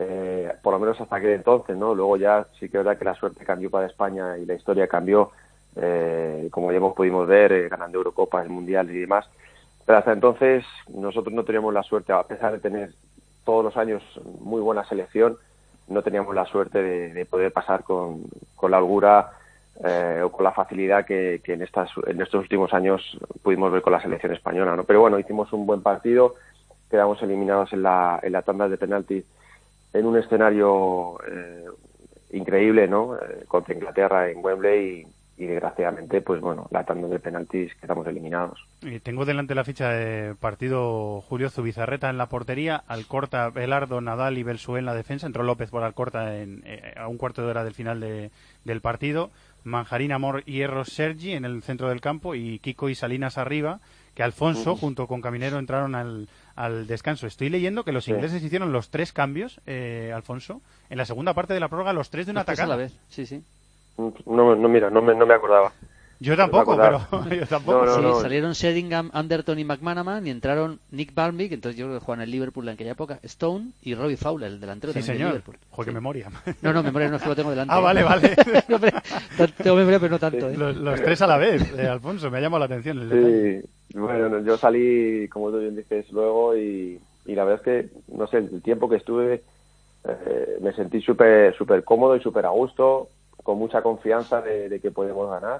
por lo menos hasta aquel entonces, ¿no? Luego ya sí que es verdad que la suerte cambió para España y la historia cambió como ya pudimos ver, ganando Eurocopas, Mundiales y demás. Pero hasta entonces nosotros no teníamos la suerte, a pesar de tener todos los años muy buena selección, no teníamos la suerte de poder pasar con la holgura o con la facilidad que en estos últimos años pudimos ver con la selección española, ¿no? Pero bueno, hicimos un buen partido, quedamos eliminados en la tanda de penaltis en un escenario increíble, ¿no? Contra Inglaterra en Wembley y desgraciadamente, pues bueno, la tanda de penaltis quedamos eliminados. Tengo delante la ficha de partido. Julio Zubizarreta en la portería, Alcorta, Belardo, Nadal y Belsué en la defensa. Entró López por Alcorta a un cuarto de hora del final del partido. Manjarín, Amor y Hierro Sergi en el centro del campo y Kiko y Salinas arriba, que Alfonso junto con Caminero entraron al descanso. Estoy leyendo que los ingleses hicieron los 3 cambios, Alfonso, en la segunda parte de la prórroga, los 3 de una atacada. A la vez, sí. No, mira, no me acordaba. Yo tampoco, pero yo tampoco. No. Salieron Sheringham, Anderton y McManaman y entraron Nick Barnby, que entonces yo creo que jugaban en el Liverpool en aquella época, Stone y Robbie Fowler, el delantero sí, también señor. de Liverpool. Joder, qué memoria. No, memoria no es que lo tengo delante. Ah, vale. Tengo memoria, pero no tanto. Los 3 a la vez, Alfonso, me ha llamado la atención el detalle. Sí, bueno, yo salí, como tú bien dices, luego y la verdad es que, no sé, el tiempo que estuve me sentí súper cómodo y súper a gusto, con mucha confianza de que podemos ganar.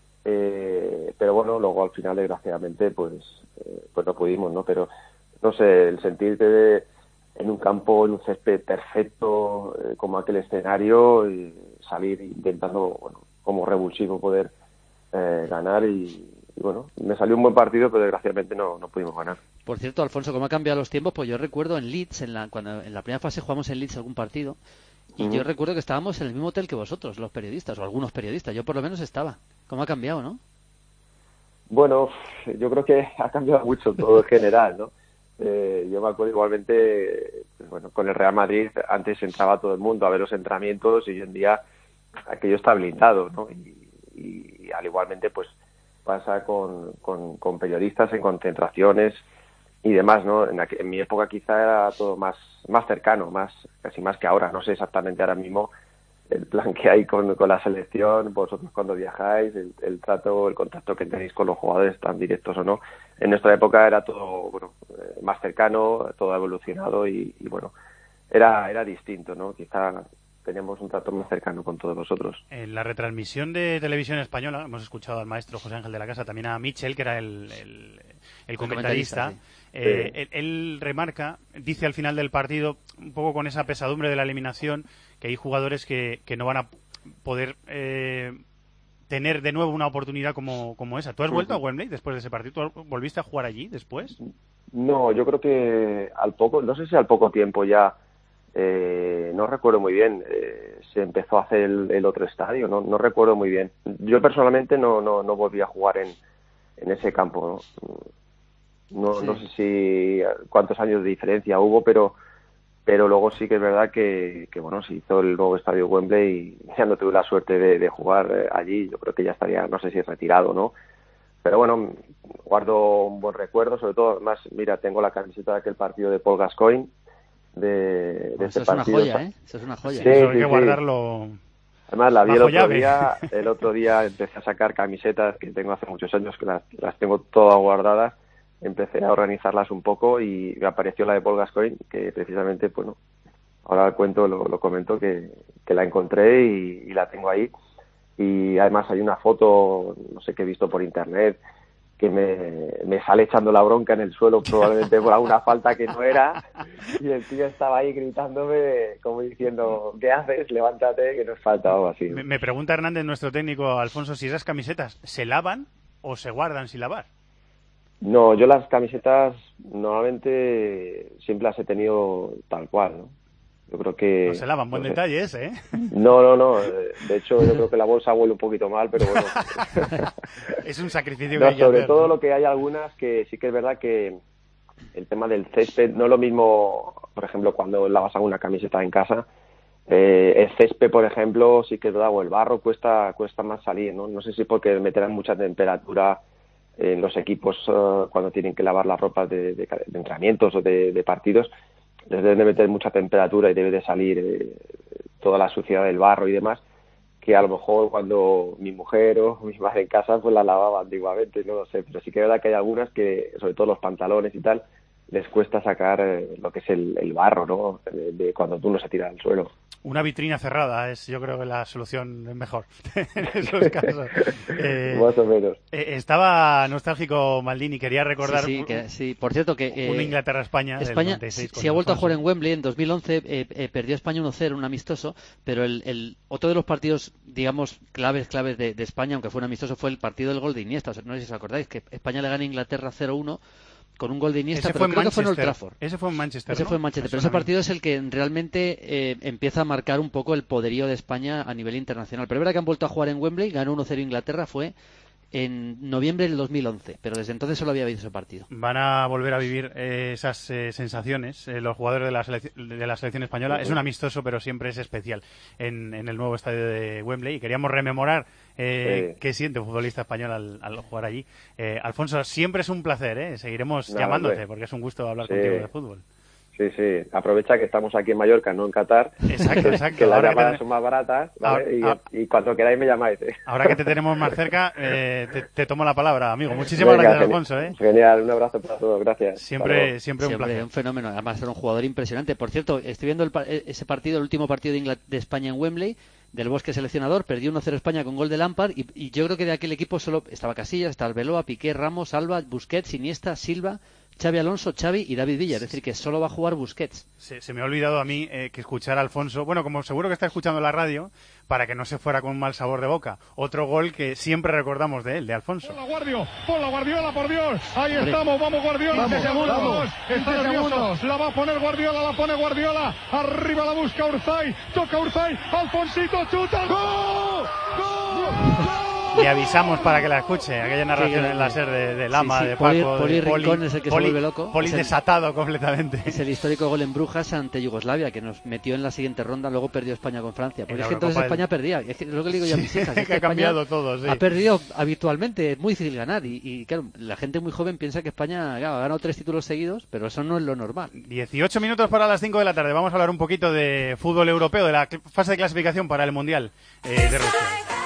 Pero bueno, luego al final desgraciadamente pues no pudimos, ¿no? Pero no sé, el sentirte en un campo, en un césped perfecto, como aquel escenario, y salir intentando, bueno, como revulsivo poder ganar y bueno, me salió un buen partido, pero desgraciadamente no pudimos ganar. Por cierto, Alfonso, ¿cómo ha cambiado los tiempos? Pues yo recuerdo en Leeds, cuando en la primera fase jugamos en Leeds algún partido, y yo recuerdo que estábamos en el mismo hotel que vosotros, los periodistas, o algunos periodistas. Yo por lo menos estaba. ¿Cómo ha cambiado, no? Bueno, yo creo que ha cambiado mucho todo en general, ¿no? Yo me acuerdo igualmente, bueno, con el Real Madrid antes entraba todo el mundo a ver los entrenamientos y hoy en día aquello está blindado, ¿no? Y al igualmente pues pasa con periodistas en concentraciones y demás, ¿no? En mi época quizá era todo más cercano, casi más que ahora. No sé exactamente ahora mismo el plan que hay con la selección, vosotros cuando viajáis, el trato, el contacto que tenéis con los jugadores, tan directos o no. En nuestra época era todo, bueno, más cercano, todo evolucionado y bueno, era distinto, ¿no? Quizá teníamos un trato más cercano con todos vosotros. En la retransmisión de Televisión Española hemos escuchado al maestro José Ángel de la Casa, también a Michel, que era el comentarista. Sí. Él remarca, dice al final del partido, un poco con esa pesadumbre de la eliminación, que hay jugadores que no van a poder tener de nuevo una oportunidad como esa. ¿Tú has vuelto a Wembley después de ese partido? ¿Tú volviste a jugar allí después? No, yo creo que no sé si al poco tiempo ya, no recuerdo muy bien, se empezó a hacer el otro estadio, no recuerdo muy bien. Yo personalmente no volví a jugar en ese campo, ¿no? No sé si cuántos años de diferencia hubo, pero luego sí que es verdad que bueno, se hizo el nuevo estadio Wembley y ya no tuve la suerte de jugar allí. Yo creo que ya estaría, no sé si retirado, ¿no? Pero bueno, guardo un buen recuerdo, sobre todo, además, mira, tengo la camiseta de aquel partido de Paul Gascoigne, de ese partido. Eso es una joya, ¿eh? Eso es una joya. Sí, eso hay que guardarlo. Además, la vi el otro día empecé a sacar camisetas que tengo hace muchos años, que las tengo todas guardadas. Empecé a organizarlas un poco y me apareció la de Paul Gascoigne, que precisamente, bueno, ahora lo comento, que la encontré y la tengo ahí. Y además hay una foto, no sé qué he visto por internet, que me sale echando la bronca en el suelo, probablemente por alguna falta que no era, y el tío estaba ahí gritándome, como diciendo, ¿qué haces? Levántate, que nos falta, algo así. Me pregunta Hernández, nuestro técnico, Alfonso, si esas camisetas se lavan o se guardan sin lavar. No, yo las camisetas normalmente siempre las he tenido tal cual, ¿no? Yo creo que... No se lavan, buen detalle ese, ¿eh? No. De hecho, yo creo que la bolsa huele un poquito mal, pero bueno. Es un sacrificio no, que hay que sobre hacer, todo ¿no? Lo que hay algunas que sí que es verdad que el tema del césped no es lo mismo, por ejemplo, cuando lavas alguna camiseta en casa. El césped, por ejemplo, sí que es verdad, o el barro cuesta más salir, ¿no? No sé si porque meterán mucha temperatura en los equipos cuando tienen que lavar las ropas de entrenamientos o de partidos, les deben de meter mucha temperatura y debe de salir toda la suciedad del barro y demás, que a lo mejor cuando mi mujer o mi madre en casa pues la lavaba antiguamente, no lo sé, pero sí que es verdad que hay algunas que, sobre todo los pantalones y tal, les cuesta sacar lo que es el barro, ¿no? De cuando uno se tira al suelo. Una vitrina cerrada es, yo creo, que la solución mejor en esos casos. Más o menos. Estaba nostálgico Maldini, quería recordar... Sí. Por cierto que... una Inglaterra-España del 96. Si ha vuelto a jugar en Wembley, en 2011 perdió España 1-0 en un amistoso, pero otro de los partidos, digamos, claves de España, aunque fue un amistoso, fue el partido del gol de Iniesta. O sea, no sé si os acordáis, que España le gana a Inglaterra 0-1 con un gol de Iniesta, pero creo que fue en Old Trafford. Ese fue en Manchester, Ese fue en Manchester, pero ese partido es el que realmente empieza a marcar un poco el poderío de España a nivel internacional. Pero es verdad que han vuelto a jugar en Wembley, ganó 1-0 Inglaterra, fue en noviembre del 2011, pero desde entonces solo había habido ese partido. Van a volver a vivir esas sensaciones los jugadores de la selección española. Es un amistoso, pero siempre es especial en el nuevo estadio de Wembley, y queríamos rememorar qué siente un futbolista español al jugar allí. Alfonso, siempre es un placer, seguiremos llamándote, porque es un gusto hablar contigo de fútbol. Sí, aprovecha que estamos aquí en Mallorca, no en Qatar. Exacto. Que las llamadas son más baratas, ¿vale? Y cuando queráis me llamáis. Ahora que te tenemos más cerca, te tomo la palabra, amigo. Muchísimas gracias, Alfonso. Genial, un abrazo para todos, gracias. Siempre un placer. Un fenómeno, además era un jugador impresionante. Por cierto, estoy viendo ese partido, el último partido de España en Wembley, del Bosque seleccionador, perdió 1-0 España con gol de Lampard, y yo creo que de aquel equipo solo estaba Casillas, estaba Arbeloa, Piqué, Ramos, Alba, Busquets, Iniesta, Silva, Xavi Alonso, Xavi y David Villa, es decir, que solo va a jugar Busquets. Se me ha olvidado a mí que escuchar a Alfonso, bueno, como seguro que está escuchando la radio, para que no se fuera con un mal sabor de boca. Otro gol que siempre recordamos de él, de Alfonso. Por la Guardiola, por Dios. Ahí estamos, vamos Guardiola. Vamos. Está nervioso. La va a poner Guardiola, la pone Guardiola. Arriba la busca Urzay. Toca Urzay. Alfonsito chuta. ¡Gol! Y avisamos para que la escuche, aquella narración en la SER de Lama, de Paco, Poli Rincón es el que se vuelve loco. Poli desatado completamente. Es el histórico gol en Brujas ante Yugoslavia, que nos metió en la siguiente ronda, luego perdió España con Francia. Porque es que entonces España perdía. Es lo que le digo yo a mis hijas. Es que ha cambiado todo, sí. Ha perdido habitualmente, es muy difícil ganar. Y claro, la gente muy joven piensa que España ha ganado 3 títulos seguidos, pero eso no es lo normal. 18 minutos para las 5 de la tarde. Vamos a hablar un poquito de fútbol europeo, de la fase de clasificación para el Mundial de Rusia.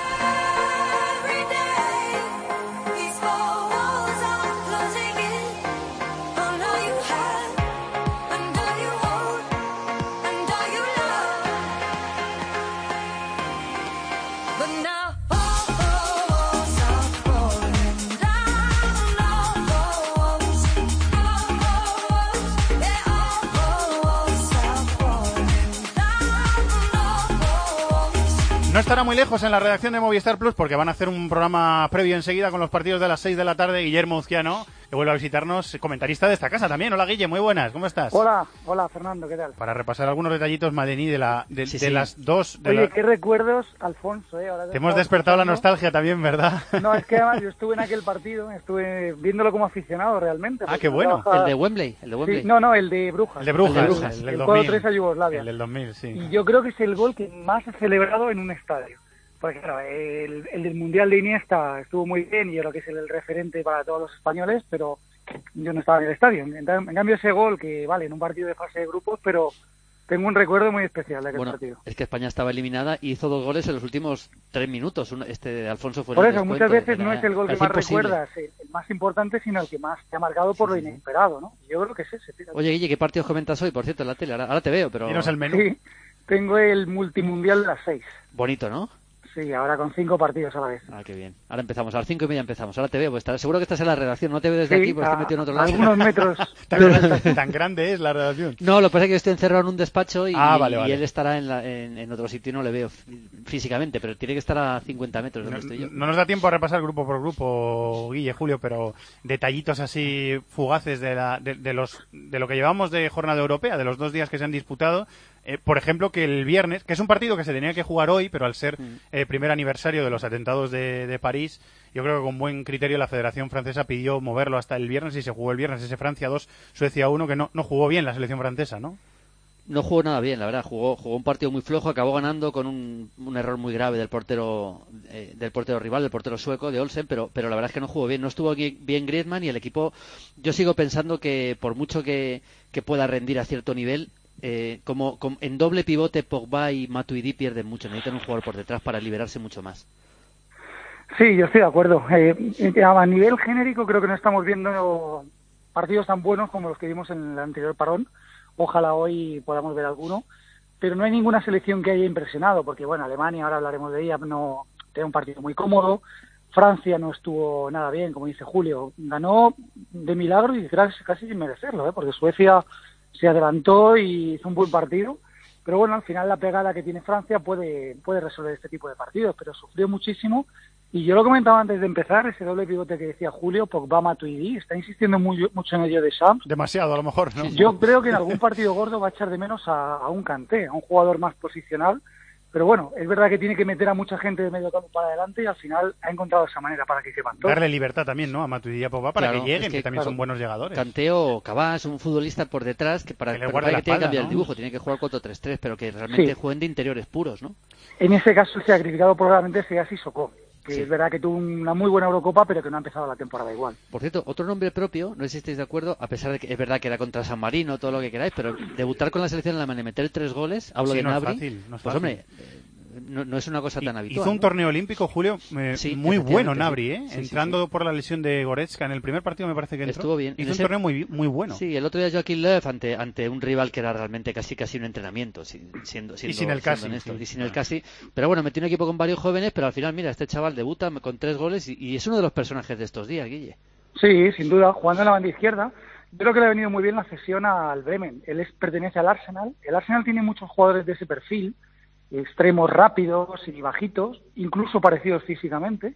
No estará muy lejos en la redacción de Movistar Plus, porque van a hacer un programa previo enseguida con los partidos de las 6 de la tarde. Guillermo Uzquiano, que vuelve a visitarnos, comentarista de esta casa también. Hola, Guille, muy buenas, ¿cómo estás? Hola, Fernando, ¿qué tal? Para repasar algunos detallitos, Maldini, de las dos... Oye, qué recuerdos, Alfonso, Ahora te hemos despertado la nostalgia también, ¿verdad? No, es que además yo estuve en aquel partido, estuve viéndolo como aficionado realmente. Ah, qué bueno. ¿El de Wembley? Sí, no, el de Brujas. El de Brujas, el 4-3 a Yugoslavia. El del 2000, sí. Y yo creo que es el gol que más he celebrado en un estadio. Porque claro, el del Mundial de Iniesta estuvo muy bien y yo creo que es el referente para todos los españoles, pero yo no estaba en el estadio. En cambio ese gol, que vale, en un partido de fase de grupos, pero tengo un recuerdo muy especial de aquel partido. Es que España estaba eliminada y hizo 2 goles en los últimos 3 minutos. Este de Alfonso fue por eso, muchas veces no es el gol que más recuerdas, el más importante, sino el que más te ha marcado por lo inesperado, ¿no? Yo creo que es ese. Fíjate. Oye, Guille, ¿qué partidos comentas hoy, por cierto, en la tele? Ahora te veo, pero... Dinos el menú. Sí, tengo el multimundial de las 6. Bonito, ¿no? Sí, ahora con 5 partidos a la vez. Ah, qué bien. Ahora empezamos, a las 5:30 empezamos. Ahora te veo, pues seguro que estás en la redacción. No te veo desde aquí porque estoy metido en otro lado. Algunos metros. ¿Tan grande es la redacción? No, lo que pasa es que yo estoy encerrado en un despacho y, vale. Y él estará en otro sitio y no le veo físicamente, pero tiene que estar a 50 metros donde estoy yo. No nos da tiempo a repasar grupo por grupo, Guille, Julio, pero detallitos así fugaces de lo que llevamos de jornada europea, de los 2 días que se han disputado. Por ejemplo, que el viernes, que es un partido que se tenía que jugar hoy, pero al ser primer aniversario de los atentados de París, yo creo que con buen criterio la Federación Francesa pidió moverlo hasta el viernes y se jugó el viernes ese Francia 2, Suecia 1, que no jugó bien la selección francesa, ¿no? No jugó nada bien, la verdad. Jugó un partido muy flojo, acabó ganando con un error muy grave del portero rival, del portero sueco, de Olsen, pero la verdad es que no jugó bien. No estuvo bien Griezmann y el equipo... Yo sigo pensando que por mucho que pueda rendir a cierto nivel, como en doble pivote Pogba y Matuidi pierden mucho, necesitan un jugador por detrás para liberarse mucho más. Sí, yo estoy de acuerdo. A nivel genérico creo que no estamos viendo partidos tan buenos como los que vimos en el anterior parón. Ojalá hoy podamos ver alguno, pero no hay ninguna selección que haya impresionado, porque bueno, Alemania, ahora hablaremos de ella, no tiene un partido muy cómodo. Francia no estuvo nada bien, como dice Julio, ganó de milagro y casi sin merecerlo, porque Suecia se adelantó y hizo un buen partido, pero bueno, al final la pegada que tiene Francia puede resolver este tipo de partidos, pero sufrió muchísimo. Y yo lo comentaba antes de empezar, ese doble pivote que decía Julio, Pogba, Matuidi, está insistiendo mucho en ello de Shams. Demasiado, a lo mejor, ¿no? Yo creo que en algún partido gordo va a echar de menos a un Kanté, a un jugador más posicional. Pero bueno, es verdad que tiene que meter a mucha gente de medio campo para adelante y al final ha encontrado esa manera para que quepan todos. Darle libertad también, ¿no? A Matuidi y a Pogba para que lleguen, que también son buenos llegadores. Kanté o Cavas, un futbolista por detrás que para que tiene que cambiar el dibujo, tiene que jugar 4-3-3, pero que realmente jueguen de interiores puros, ¿no? En ese caso el sacrificado probablemente sea Sissoko, que es verdad que tuvo una muy buena Eurocopa, pero que no ha empezado la temporada igual. Por cierto, otro nombre propio, no sé si estáis de acuerdo, a pesar de que es verdad que era contra San Marino, todo lo que queráis, pero debutar con la selección alemana y meter 3 goles, hablo de Gnabry, no es pues hombre, no es una cosa tan habitual. Hizo un torneo olímpico, Julio, muy bueno Gnabry, entrando sí. por la lesión de Goretzka en el primer partido, me parece que entró. Estuvo bien. Hizo un torneo muy bueno. Sí, el otro día Joachim Löw ante un rival que era realmente casi un entrenamiento, siendo y sin el casi. Y sin el casi. Pero bueno, metió un equipo con varios jóvenes, pero al final, mira, este chaval debuta con 3 goles y es uno de los personajes de estos días, Guille. Sí, sin duda, jugando en la banda izquierda. Yo creo que le ha venido muy bien la cesión al Bremen. Él pertenece al Arsenal. El Arsenal tiene muchos jugadores de ese perfil, extremos rápidos y bajitos, incluso parecidos físicamente,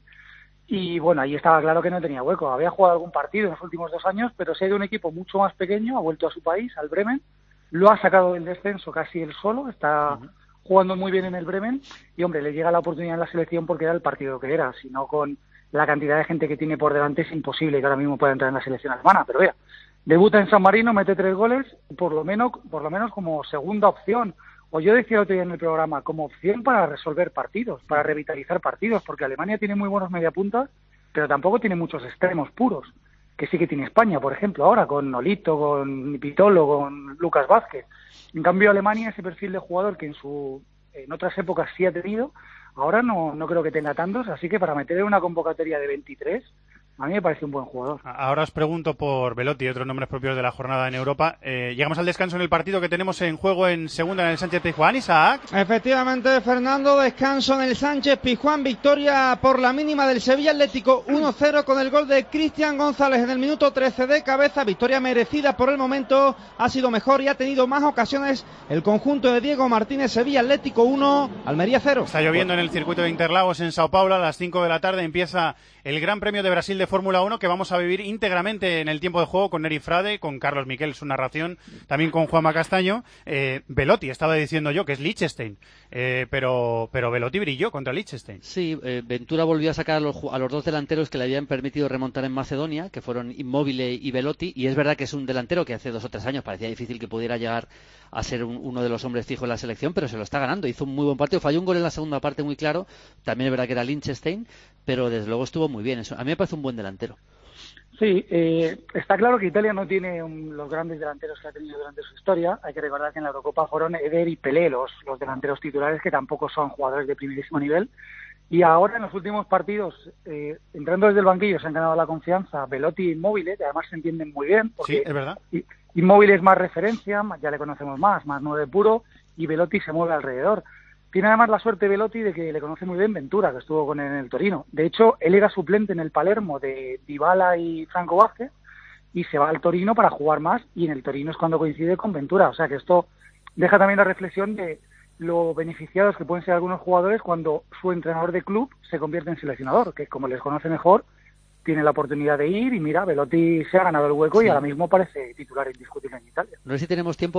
y bueno, ahí estaba claro que no tenía hueco. Había jugado algún partido en los últimos 2 años, pero se ha ido a un equipo mucho más pequeño, ha vuelto a su país, al Bremen, lo ha sacado del descenso casi él solo, está jugando muy bien en el Bremen, y hombre, le llega la oportunidad en la selección porque era el partido que era, si no con la cantidad de gente que tiene por delante es imposible que ahora mismo pueda entrar en la selección alemana, pero vea, debuta en San Marino, mete 3 goles, por lo menos como segunda opción, o yo decía el otro día en el programa, como opción para resolver partidos, para revitalizar partidos, porque Alemania tiene muy buenos mediapuntas, pero tampoco tiene muchos extremos puros, que sí que tiene España, por ejemplo, ahora con Nolito, con Pitolo, con Lucas Vázquez. En cambio, Alemania, ese perfil de jugador que en otras épocas sí ha tenido, ahora no creo que tenga tantos, así que para meter en una convocatoria de 23... a mí me parece un buen jugador. Ahora os pregunto por Belotti y otros nombres propios de la jornada en Europa. Llegamos al descanso en el partido que tenemos en juego en segunda en el Sánchez Pizjuán. Isaac. Efectivamente, Fernando, descanso en el Sánchez Pizjuán. Victoria por la mínima del Sevilla Atlético 1-0 con el gol de Cristian González en el minuto 13 de cabeza. Victoria merecida por el momento. Ha sido mejor y ha tenido más ocasiones el conjunto de Diego Martínez. Sevilla Atlético 1, Almería 0. Está lloviendo en el circuito de Interlagos en Sao Paulo. A las 5 de la tarde empieza el Gran Premio de Brasil de Fórmula 1 que vamos a vivir íntegramente en el tiempo de juego con Neri Frade, con Carlos Miquel, su narración, también con Juanma Castaño. Belotti, estaba diciendo yo que es Liechtenstein, pero Belotti brilló contra Liechtenstein. Sí, Ventura volvió a sacar a los 2 delanteros que le habían permitido remontar en Macedonia, que fueron Immobile y Belotti, y es verdad que es un delantero que hace 2 o 3 años parecía difícil que pudiera llegar a ser uno de los hombres fijos en la selección, pero se lo está ganando. Hizo un muy buen partido, falló un gol en la segunda parte muy claro, también es verdad que era Liechtenstein, pero desde luego estuvo muy bien. A mí me parece un buen delantero. Sí, está claro que Italia no tiene los grandes delanteros que ha tenido durante su historia. Hay que recordar que en la Eurocopa fueron Eder y Pelé los delanteros titulares, que tampoco son jugadores de primerísimo nivel. Y ahora en los últimos partidos, entrando desde el banquillo, se han ganado la confianza Belotti y Immobile, que además se entienden muy bien. Porque sí, es verdad. Immobile es más referencia, ya le conocemos más 9 puro, y Belotti se mueve alrededor. Tiene además la suerte Belotti de que le conoce muy bien Ventura, que estuvo con él en el Torino. De hecho, él era suplente en el Palermo de Dybala y Franco Vázquez y se va al Torino para jugar más, y en el Torino es cuando coincide con Ventura. O sea que esto deja también la reflexión de lo beneficiados que pueden ser algunos jugadores cuando su entrenador de club se convierte en seleccionador, que como les conoce mejor, tiene la oportunidad de ir, y mira, Belotti se ha ganado el hueco, sí. Y ahora mismo parece titular indiscutible en Italia. No sé si tenemos tiempo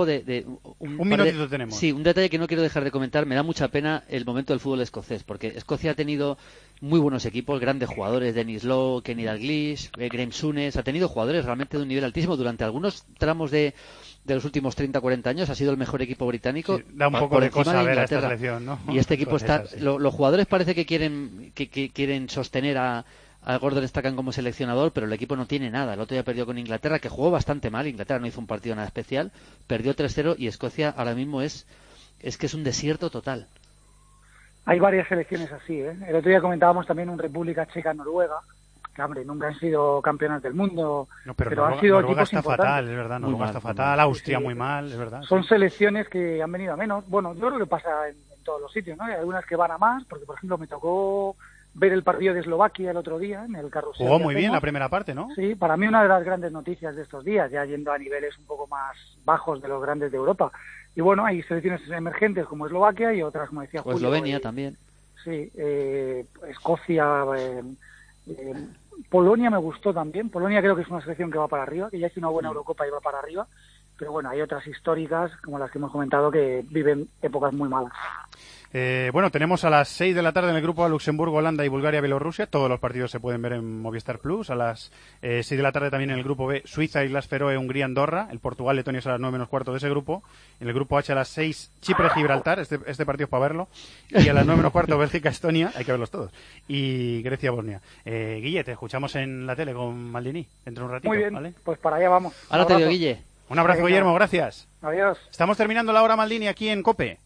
un minutito tenemos. Sí, un detalle que no quiero dejar de comentar. Me da mucha pena el momento del fútbol escocés, porque Escocia ha tenido muy buenos equipos, grandes jugadores, Denis Law, Kenny Dalglish, Graeme Souness, ha tenido jugadores realmente de un nivel altísimo. Durante algunos tramos de los últimos 30-40 años ha sido el mejor equipo británico. Sí, da un poco de cosa ver a esta selección, ¿no? Y este equipo está... Los jugadores parece que quieren sostener a a Gordon Strachan como seleccionador, pero el equipo no tiene nada. El otro día perdió con Inglaterra, que jugó bastante mal. Inglaterra no hizo un partido nada especial, perdió 3-0 y Escocia ahora mismo es que es un desierto total. Hay varias selecciones así, ¿eh? El otro día comentábamos también un República Checa-Noruega, que, hombre, nunca han sido campeones del mundo, No, pero Noruega, han sido Noruega equipos está importantes. fatal, es verdad. Noruega está fatal, Austria muy mal, es verdad. Son sí. selecciones que han venido a menos. Bueno, yo creo que pasa en todos los sitios, ¿no? Hay algunas que van a más, porque, por ejemplo, me tocó ver el partido de Eslovaquia el otro día en el carrusel. Jugó muy bien la primera parte, ¿no? Sí, para mí una de las grandes noticias de estos días, ya yendo a niveles un poco más bajos de los grandes de Europa. Y bueno, hay selecciones emergentes como Eslovaquia y otras, como decía O Julio. Eslovenia también. Sí, Escocia, Polonia me gustó también. Polonia creo que es una selección que va para arriba, que ya hizo una buena Eurocopa y va para arriba. Pero bueno, hay otras históricas, como las que hemos comentado, que viven épocas muy malas. Bueno, tenemos a las 6 de la tarde en el grupo a Luxemburgo, Holanda y Bulgaria, Bielorrusia. Todos los partidos se pueden ver en Movistar Plus. A las 6 de la tarde también en el grupo B, Suiza, Islas Feroe, Hungría, Andorra. El Portugal, Letonia es a las 9 menos cuarto de ese grupo. En el grupo H a las 6, Chipre, Gibraltar. Este partido es para verlo. Y a las 9 menos cuarto, Bélgica, Estonia. Hay que verlos todos. Y Grecia, Bosnia. Guille, te escuchamos en la tele con Maldini dentro de un ratito. Muy bien, ¿vale? pues para allá vamos. Ahora te veo, Guille. Un abrazo, Venga. Guillermo, gracias. Adiós. Estamos terminando la hora Maldini aquí en COPE.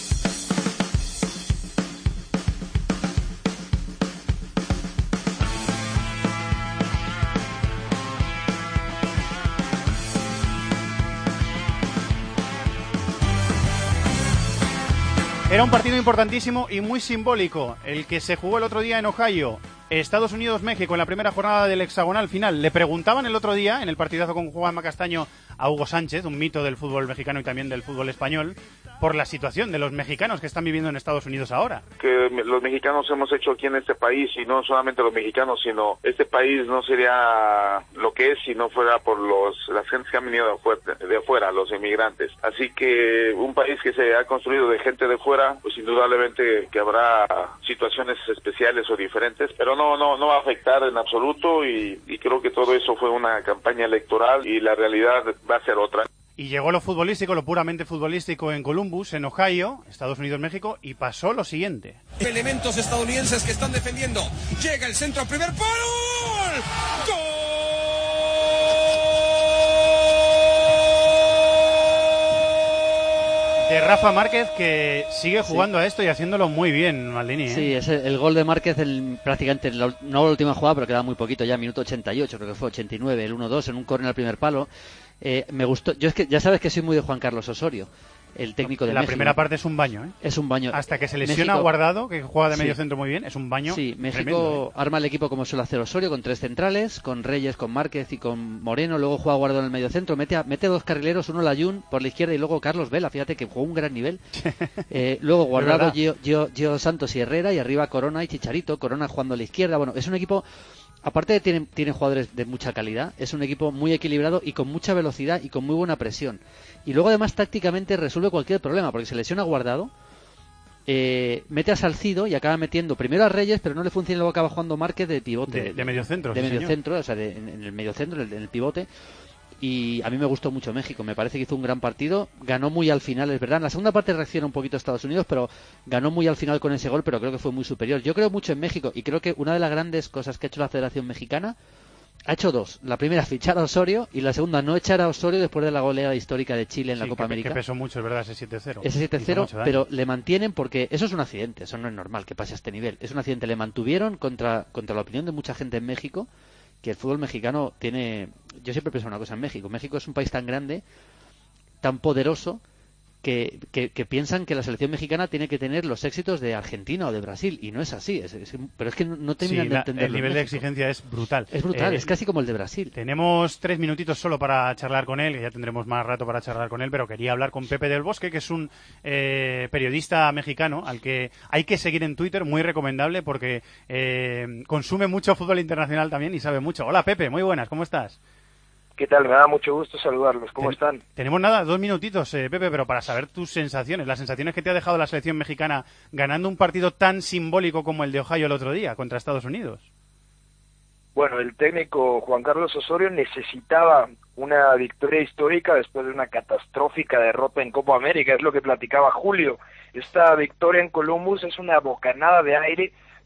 Era un partido importantísimo y muy simbólico, el que se jugó el otro día en Ohio. Estados Unidos-México en la primera jornada del hexagonal final. Le preguntaban el otro día, en el partidazo con Juanma Castaño, a Hugo Sánchez, un mito del fútbol mexicano y también del fútbol español, por la situación de los mexicanos que están viviendo en Estados Unidos ahora. Que los mexicanos hemos hecho aquí en este país, y no solamente los mexicanos, sino este país no sería lo que es si no fuera por las gentes que han venido de afuera, los inmigrantes. Así que un país que se ha construido de gente de fuera, pues indudablemente que habrá situaciones especiales o diferentes, pero no va a afectar en absoluto, y creo que todo eso fue una campaña electoral y la realidad va a ser otra. Y llegó lo futbolístico, lo puramente futbolístico en Columbus, en Ohio, Estados Unidos-México, y pasó lo siguiente. Elementos estadounidenses que están defendiendo. Llega el centro a primer palo. ¡Gol! De Rafa Márquez, que sigue jugando a esto y haciéndolo muy bien, Maldini. Sí, es el gol de Márquez, prácticamente, no la última jugada, pero queda muy poquito ya, minuto 88, creo que fue 89, el 1-2, en un córner al primer palo. Me gustó. Yo es que ya sabes que soy muy de Juan Carlos Osorio, el técnico de La México. primera parte es un baño, ¿eh? Es un baño. Hasta que se lesiona México, Guardado, que juega de medio sí. centro muy bien, es un baño. Sí, México tremendo, ¿eh? arma el equipo como suele hacer Osorio, con 3 centrales, con Reyes, con Márquez y con Moreno. Luego juega Guardado en el medio centro, mete 2 carrileros, uno Layún por la izquierda y luego Carlos Vela, fíjate que jugó un gran nivel. Luego Guardado, Gio Santos y Herrera, y arriba Corona y Chicharito. Corona jugando a la izquierda. Bueno, es un equipo. Aparte de tiene jugadores de mucha calidad, es un equipo muy equilibrado y con mucha velocidad y con muy buena presión. Y luego además tácticamente resuelve cualquier problema, porque se lesiona Guardado, mete a Salcido y acaba metiendo primero a Reyes, pero no le funciona y luego acaba jugando Márquez de pivote. De medio centro. De sí, medio señor. centro, o sea, en el medio centro, en el pivote. Y a mí me gustó mucho México, me parece que hizo un gran partido, ganó muy al final, es verdad, en la segunda parte reacciona un poquito Estados Unidos, pero ganó muy al final con ese gol, pero creo que fue muy superior. Yo creo mucho en México, y creo que una de las grandes cosas que ha hecho la Federación Mexicana, ha hecho 2, la primera fichar a Osorio, y la segunda no echar a Osorio después de la goleada histórica de Chile en la Copa América. Que pesó mucho, es verdad, ese 7-0. Ese 7-0, pero le mantienen porque eso es un accidente, eso no es normal que pase a este nivel, es un accidente, le mantuvieron contra la opinión de mucha gente en México, que el fútbol mexicano tiene... Yo siempre pienso una cosa en México. México es un país tan grande, tan poderoso, que piensan que la selección mexicana tiene que tener los éxitos de Argentina o de Brasil, y no es así. Pero es que no terminan de entenderlo. El nivel de exigencia es brutal. Es brutal, es casi como el de Brasil. Tenemos 3 minutitos solo para charlar con él, que ya tendremos más rato para charlar con él, pero quería hablar con Pepe del Bosque, que es un periodista mexicano al que hay que seguir en Twitter, muy recomendable, porque consume mucho fútbol internacional también y sabe mucho. Hola Pepe, muy buenas, ¿cómo estás? ¿Qué tal? Me da mucho gusto saludarlos. ¿Cómo están? Tenemos 2 minutitos, Pepe, pero para saber tus sensaciones, las sensaciones que te ha dejado la selección mexicana ganando un partido tan simbólico como el de Ohio el otro día contra Estados Unidos. Bueno, el técnico Juan Carlos Osorio necesitaba una victoria histórica después de una catastrófica derrota en Copa América, es lo que platicaba Julio. Esta victoria en Columbus es una bocanada de aire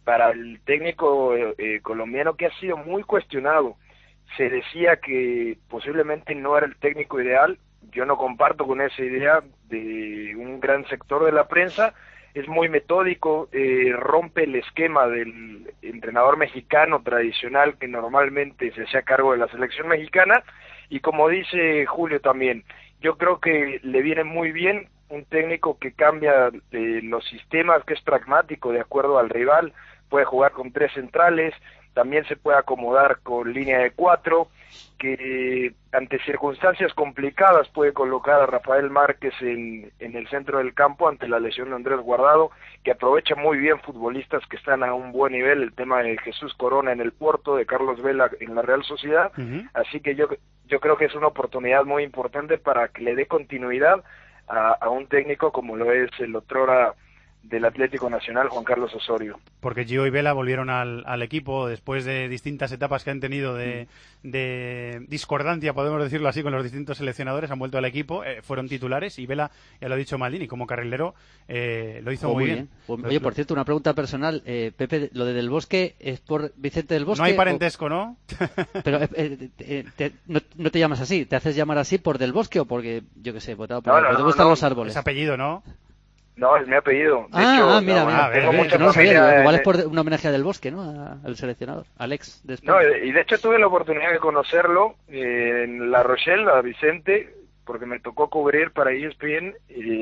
para el técnico colombiano, que ha sido muy cuestionado. Se decía que posiblemente no era el técnico ideal. Yo no comparto con esa idea de un gran sector de la prensa. Es muy metódico, rompe el esquema del entrenador mexicano tradicional que normalmente se hacía cargo de la selección mexicana, y como dice Julio también, yo creo que le viene muy bien un técnico que cambia los sistemas, que es pragmático de acuerdo al rival, puede jugar con 3 centrales, también se puede acomodar con línea de 4, que ante circunstancias complicadas puede colocar a Rafael Márquez en el centro del campo ante la lesión de Andrés Guardado, que aprovecha muy bien futbolistas que están a un buen nivel, el tema de Jesús Corona en el Porto, de Carlos Vela en la Real Sociedad. Así que yo creo que es una oportunidad muy importante para que le dé continuidad a un técnico como lo es el otrora del Atlético Nacional, Juan Carlos Osorio. Porque Gio y Vela volvieron al equipo después de distintas etapas que han tenido de discordancia, podemos decirlo así, con los distintos seleccionadores. Han vuelto al equipo, fueron titulares, y Vela, ya lo ha dicho Maldini, como carrilero lo hizo muy bien. Oye, por cierto, una pregunta personal, Pepe, lo de Del Bosque es por Vicente del Bosque. No hay parentesco, ¿no? Pero no te llamas así, ¿te haces llamar así por Del Bosque o porque, yo qué sé, votado por te gustan los árboles? Es apellido, ¿no? No, es mi apellido. De hecho, mira. Tengo mucha no lo sabía, familia igual es por un homenaje a Del Bosque, ¿no? Al seleccionador, Alex de España. No, y de hecho tuve la oportunidad de conocerlo en La Rochelle, a Vicente, porque me tocó cubrir para ESPN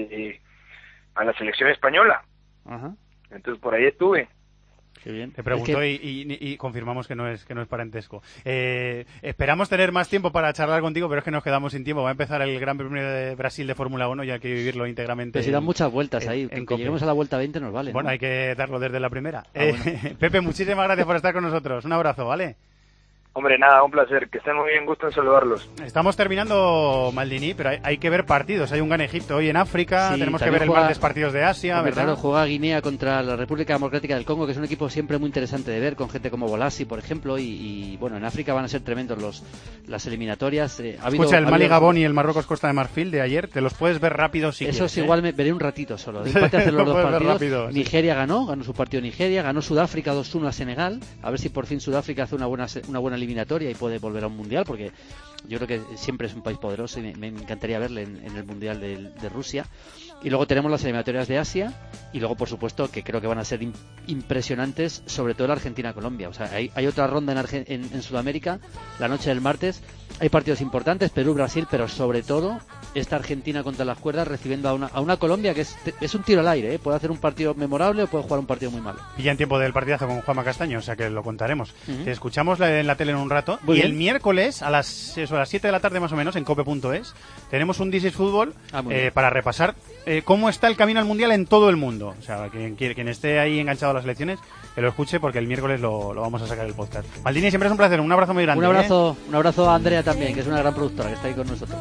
a la selección española. Ajá. Entonces por ahí estuve. Qué bien. Te preguntó y confirmamos que no es parentesco. Esperamos tener más tiempo para charlar contigo, pero es que nos quedamos sin tiempo. Va a empezar el Gran Premio de Brasil de Fórmula 1 y hay que vivirlo íntegramente. Pero si dan muchas vueltas ahí, en que lleguemos a la vuelta 20 nos vale. Bueno, ¿no? hay que darlo desde la primera. Bueno. Pepe, muchísimas gracias por estar con nosotros. Un abrazo, ¿vale? Hombre, nada, un placer. Que estén muy bien, gusto en saludarlos. Estamos terminando, Maldini, pero hay que ver partidos. Hay un Gana Egipto hoy en África, Sí, tenemos que ver el martes partidos de Asia, ¿verdad? Claro, juega Guinea contra la República Democrática del Congo, que es un equipo siempre muy interesante de ver, con gente como Bolasi, por ejemplo, y bueno, en África van a ser tremendos las eliminatorias. Escucha, el Mali Gabón y el Marruecos Costa de Marfil de ayer, te los puedes ver rápido si quieres. Eso igual me veré un ratito solo. De empate a hacer los dos partidos. Rápido, sí. Nigeria ganó su partido Nigeria, ganó Sudáfrica 2-1 a Senegal, a ver si por fin Sudáfrica hace una buena eliminatoria y puede volver a un mundial, porque yo creo que siempre es un país poderoso y me encantaría verle en el mundial de Rusia. Y luego tenemos las eliminatorias de Asia y luego, por supuesto, que creo que van a ser impresionantes, sobre todo la Argentina-Colombia. O sea, hay otra ronda en Sudamérica la noche del martes. Hay partidos importantes, Perú-Brasil, pero sobre todo esta Argentina contra las cuerdas recibiendo a una Colombia que es un tiro al aire, ¿eh? Puede hacer un partido memorable o puede jugar un partido muy malo. Y ya en tiempo del partidazo con Juanma Castaño, o sea que lo contaremos. Te escuchamos en la tele en un rato. Muy y bien. El miércoles a las 7 de la tarde más o menos en cope.es tenemos un This is Fútbol para repasar cómo está el camino al Mundial en todo el mundo. O sea, quien esté ahí enganchado a las elecciones, que lo escuche, porque el miércoles lo vamos a sacar el podcast. Maldini, siempre es un placer, un abrazo muy grande. Un abrazo a Andrea también, que es una gran productora que está ahí con nosotros.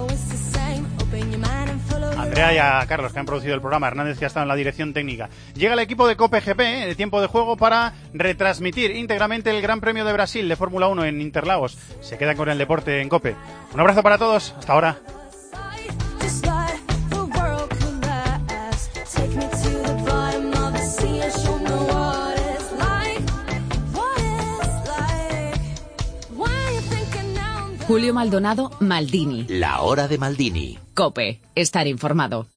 Andrea y a Carlos, que han producido el programa, Hernández, que ha estado en la dirección técnica. Llega el equipo de Cope GP, de tiempo de juego, para retransmitir íntegramente el Gran Premio de Brasil de Fórmula 1 en Interlagos. Se quedan con el deporte en Cope. Un abrazo para todos, hasta ahora. Julio Maldonado, Maldini. La hora de Maldini. COPE. Estar informado.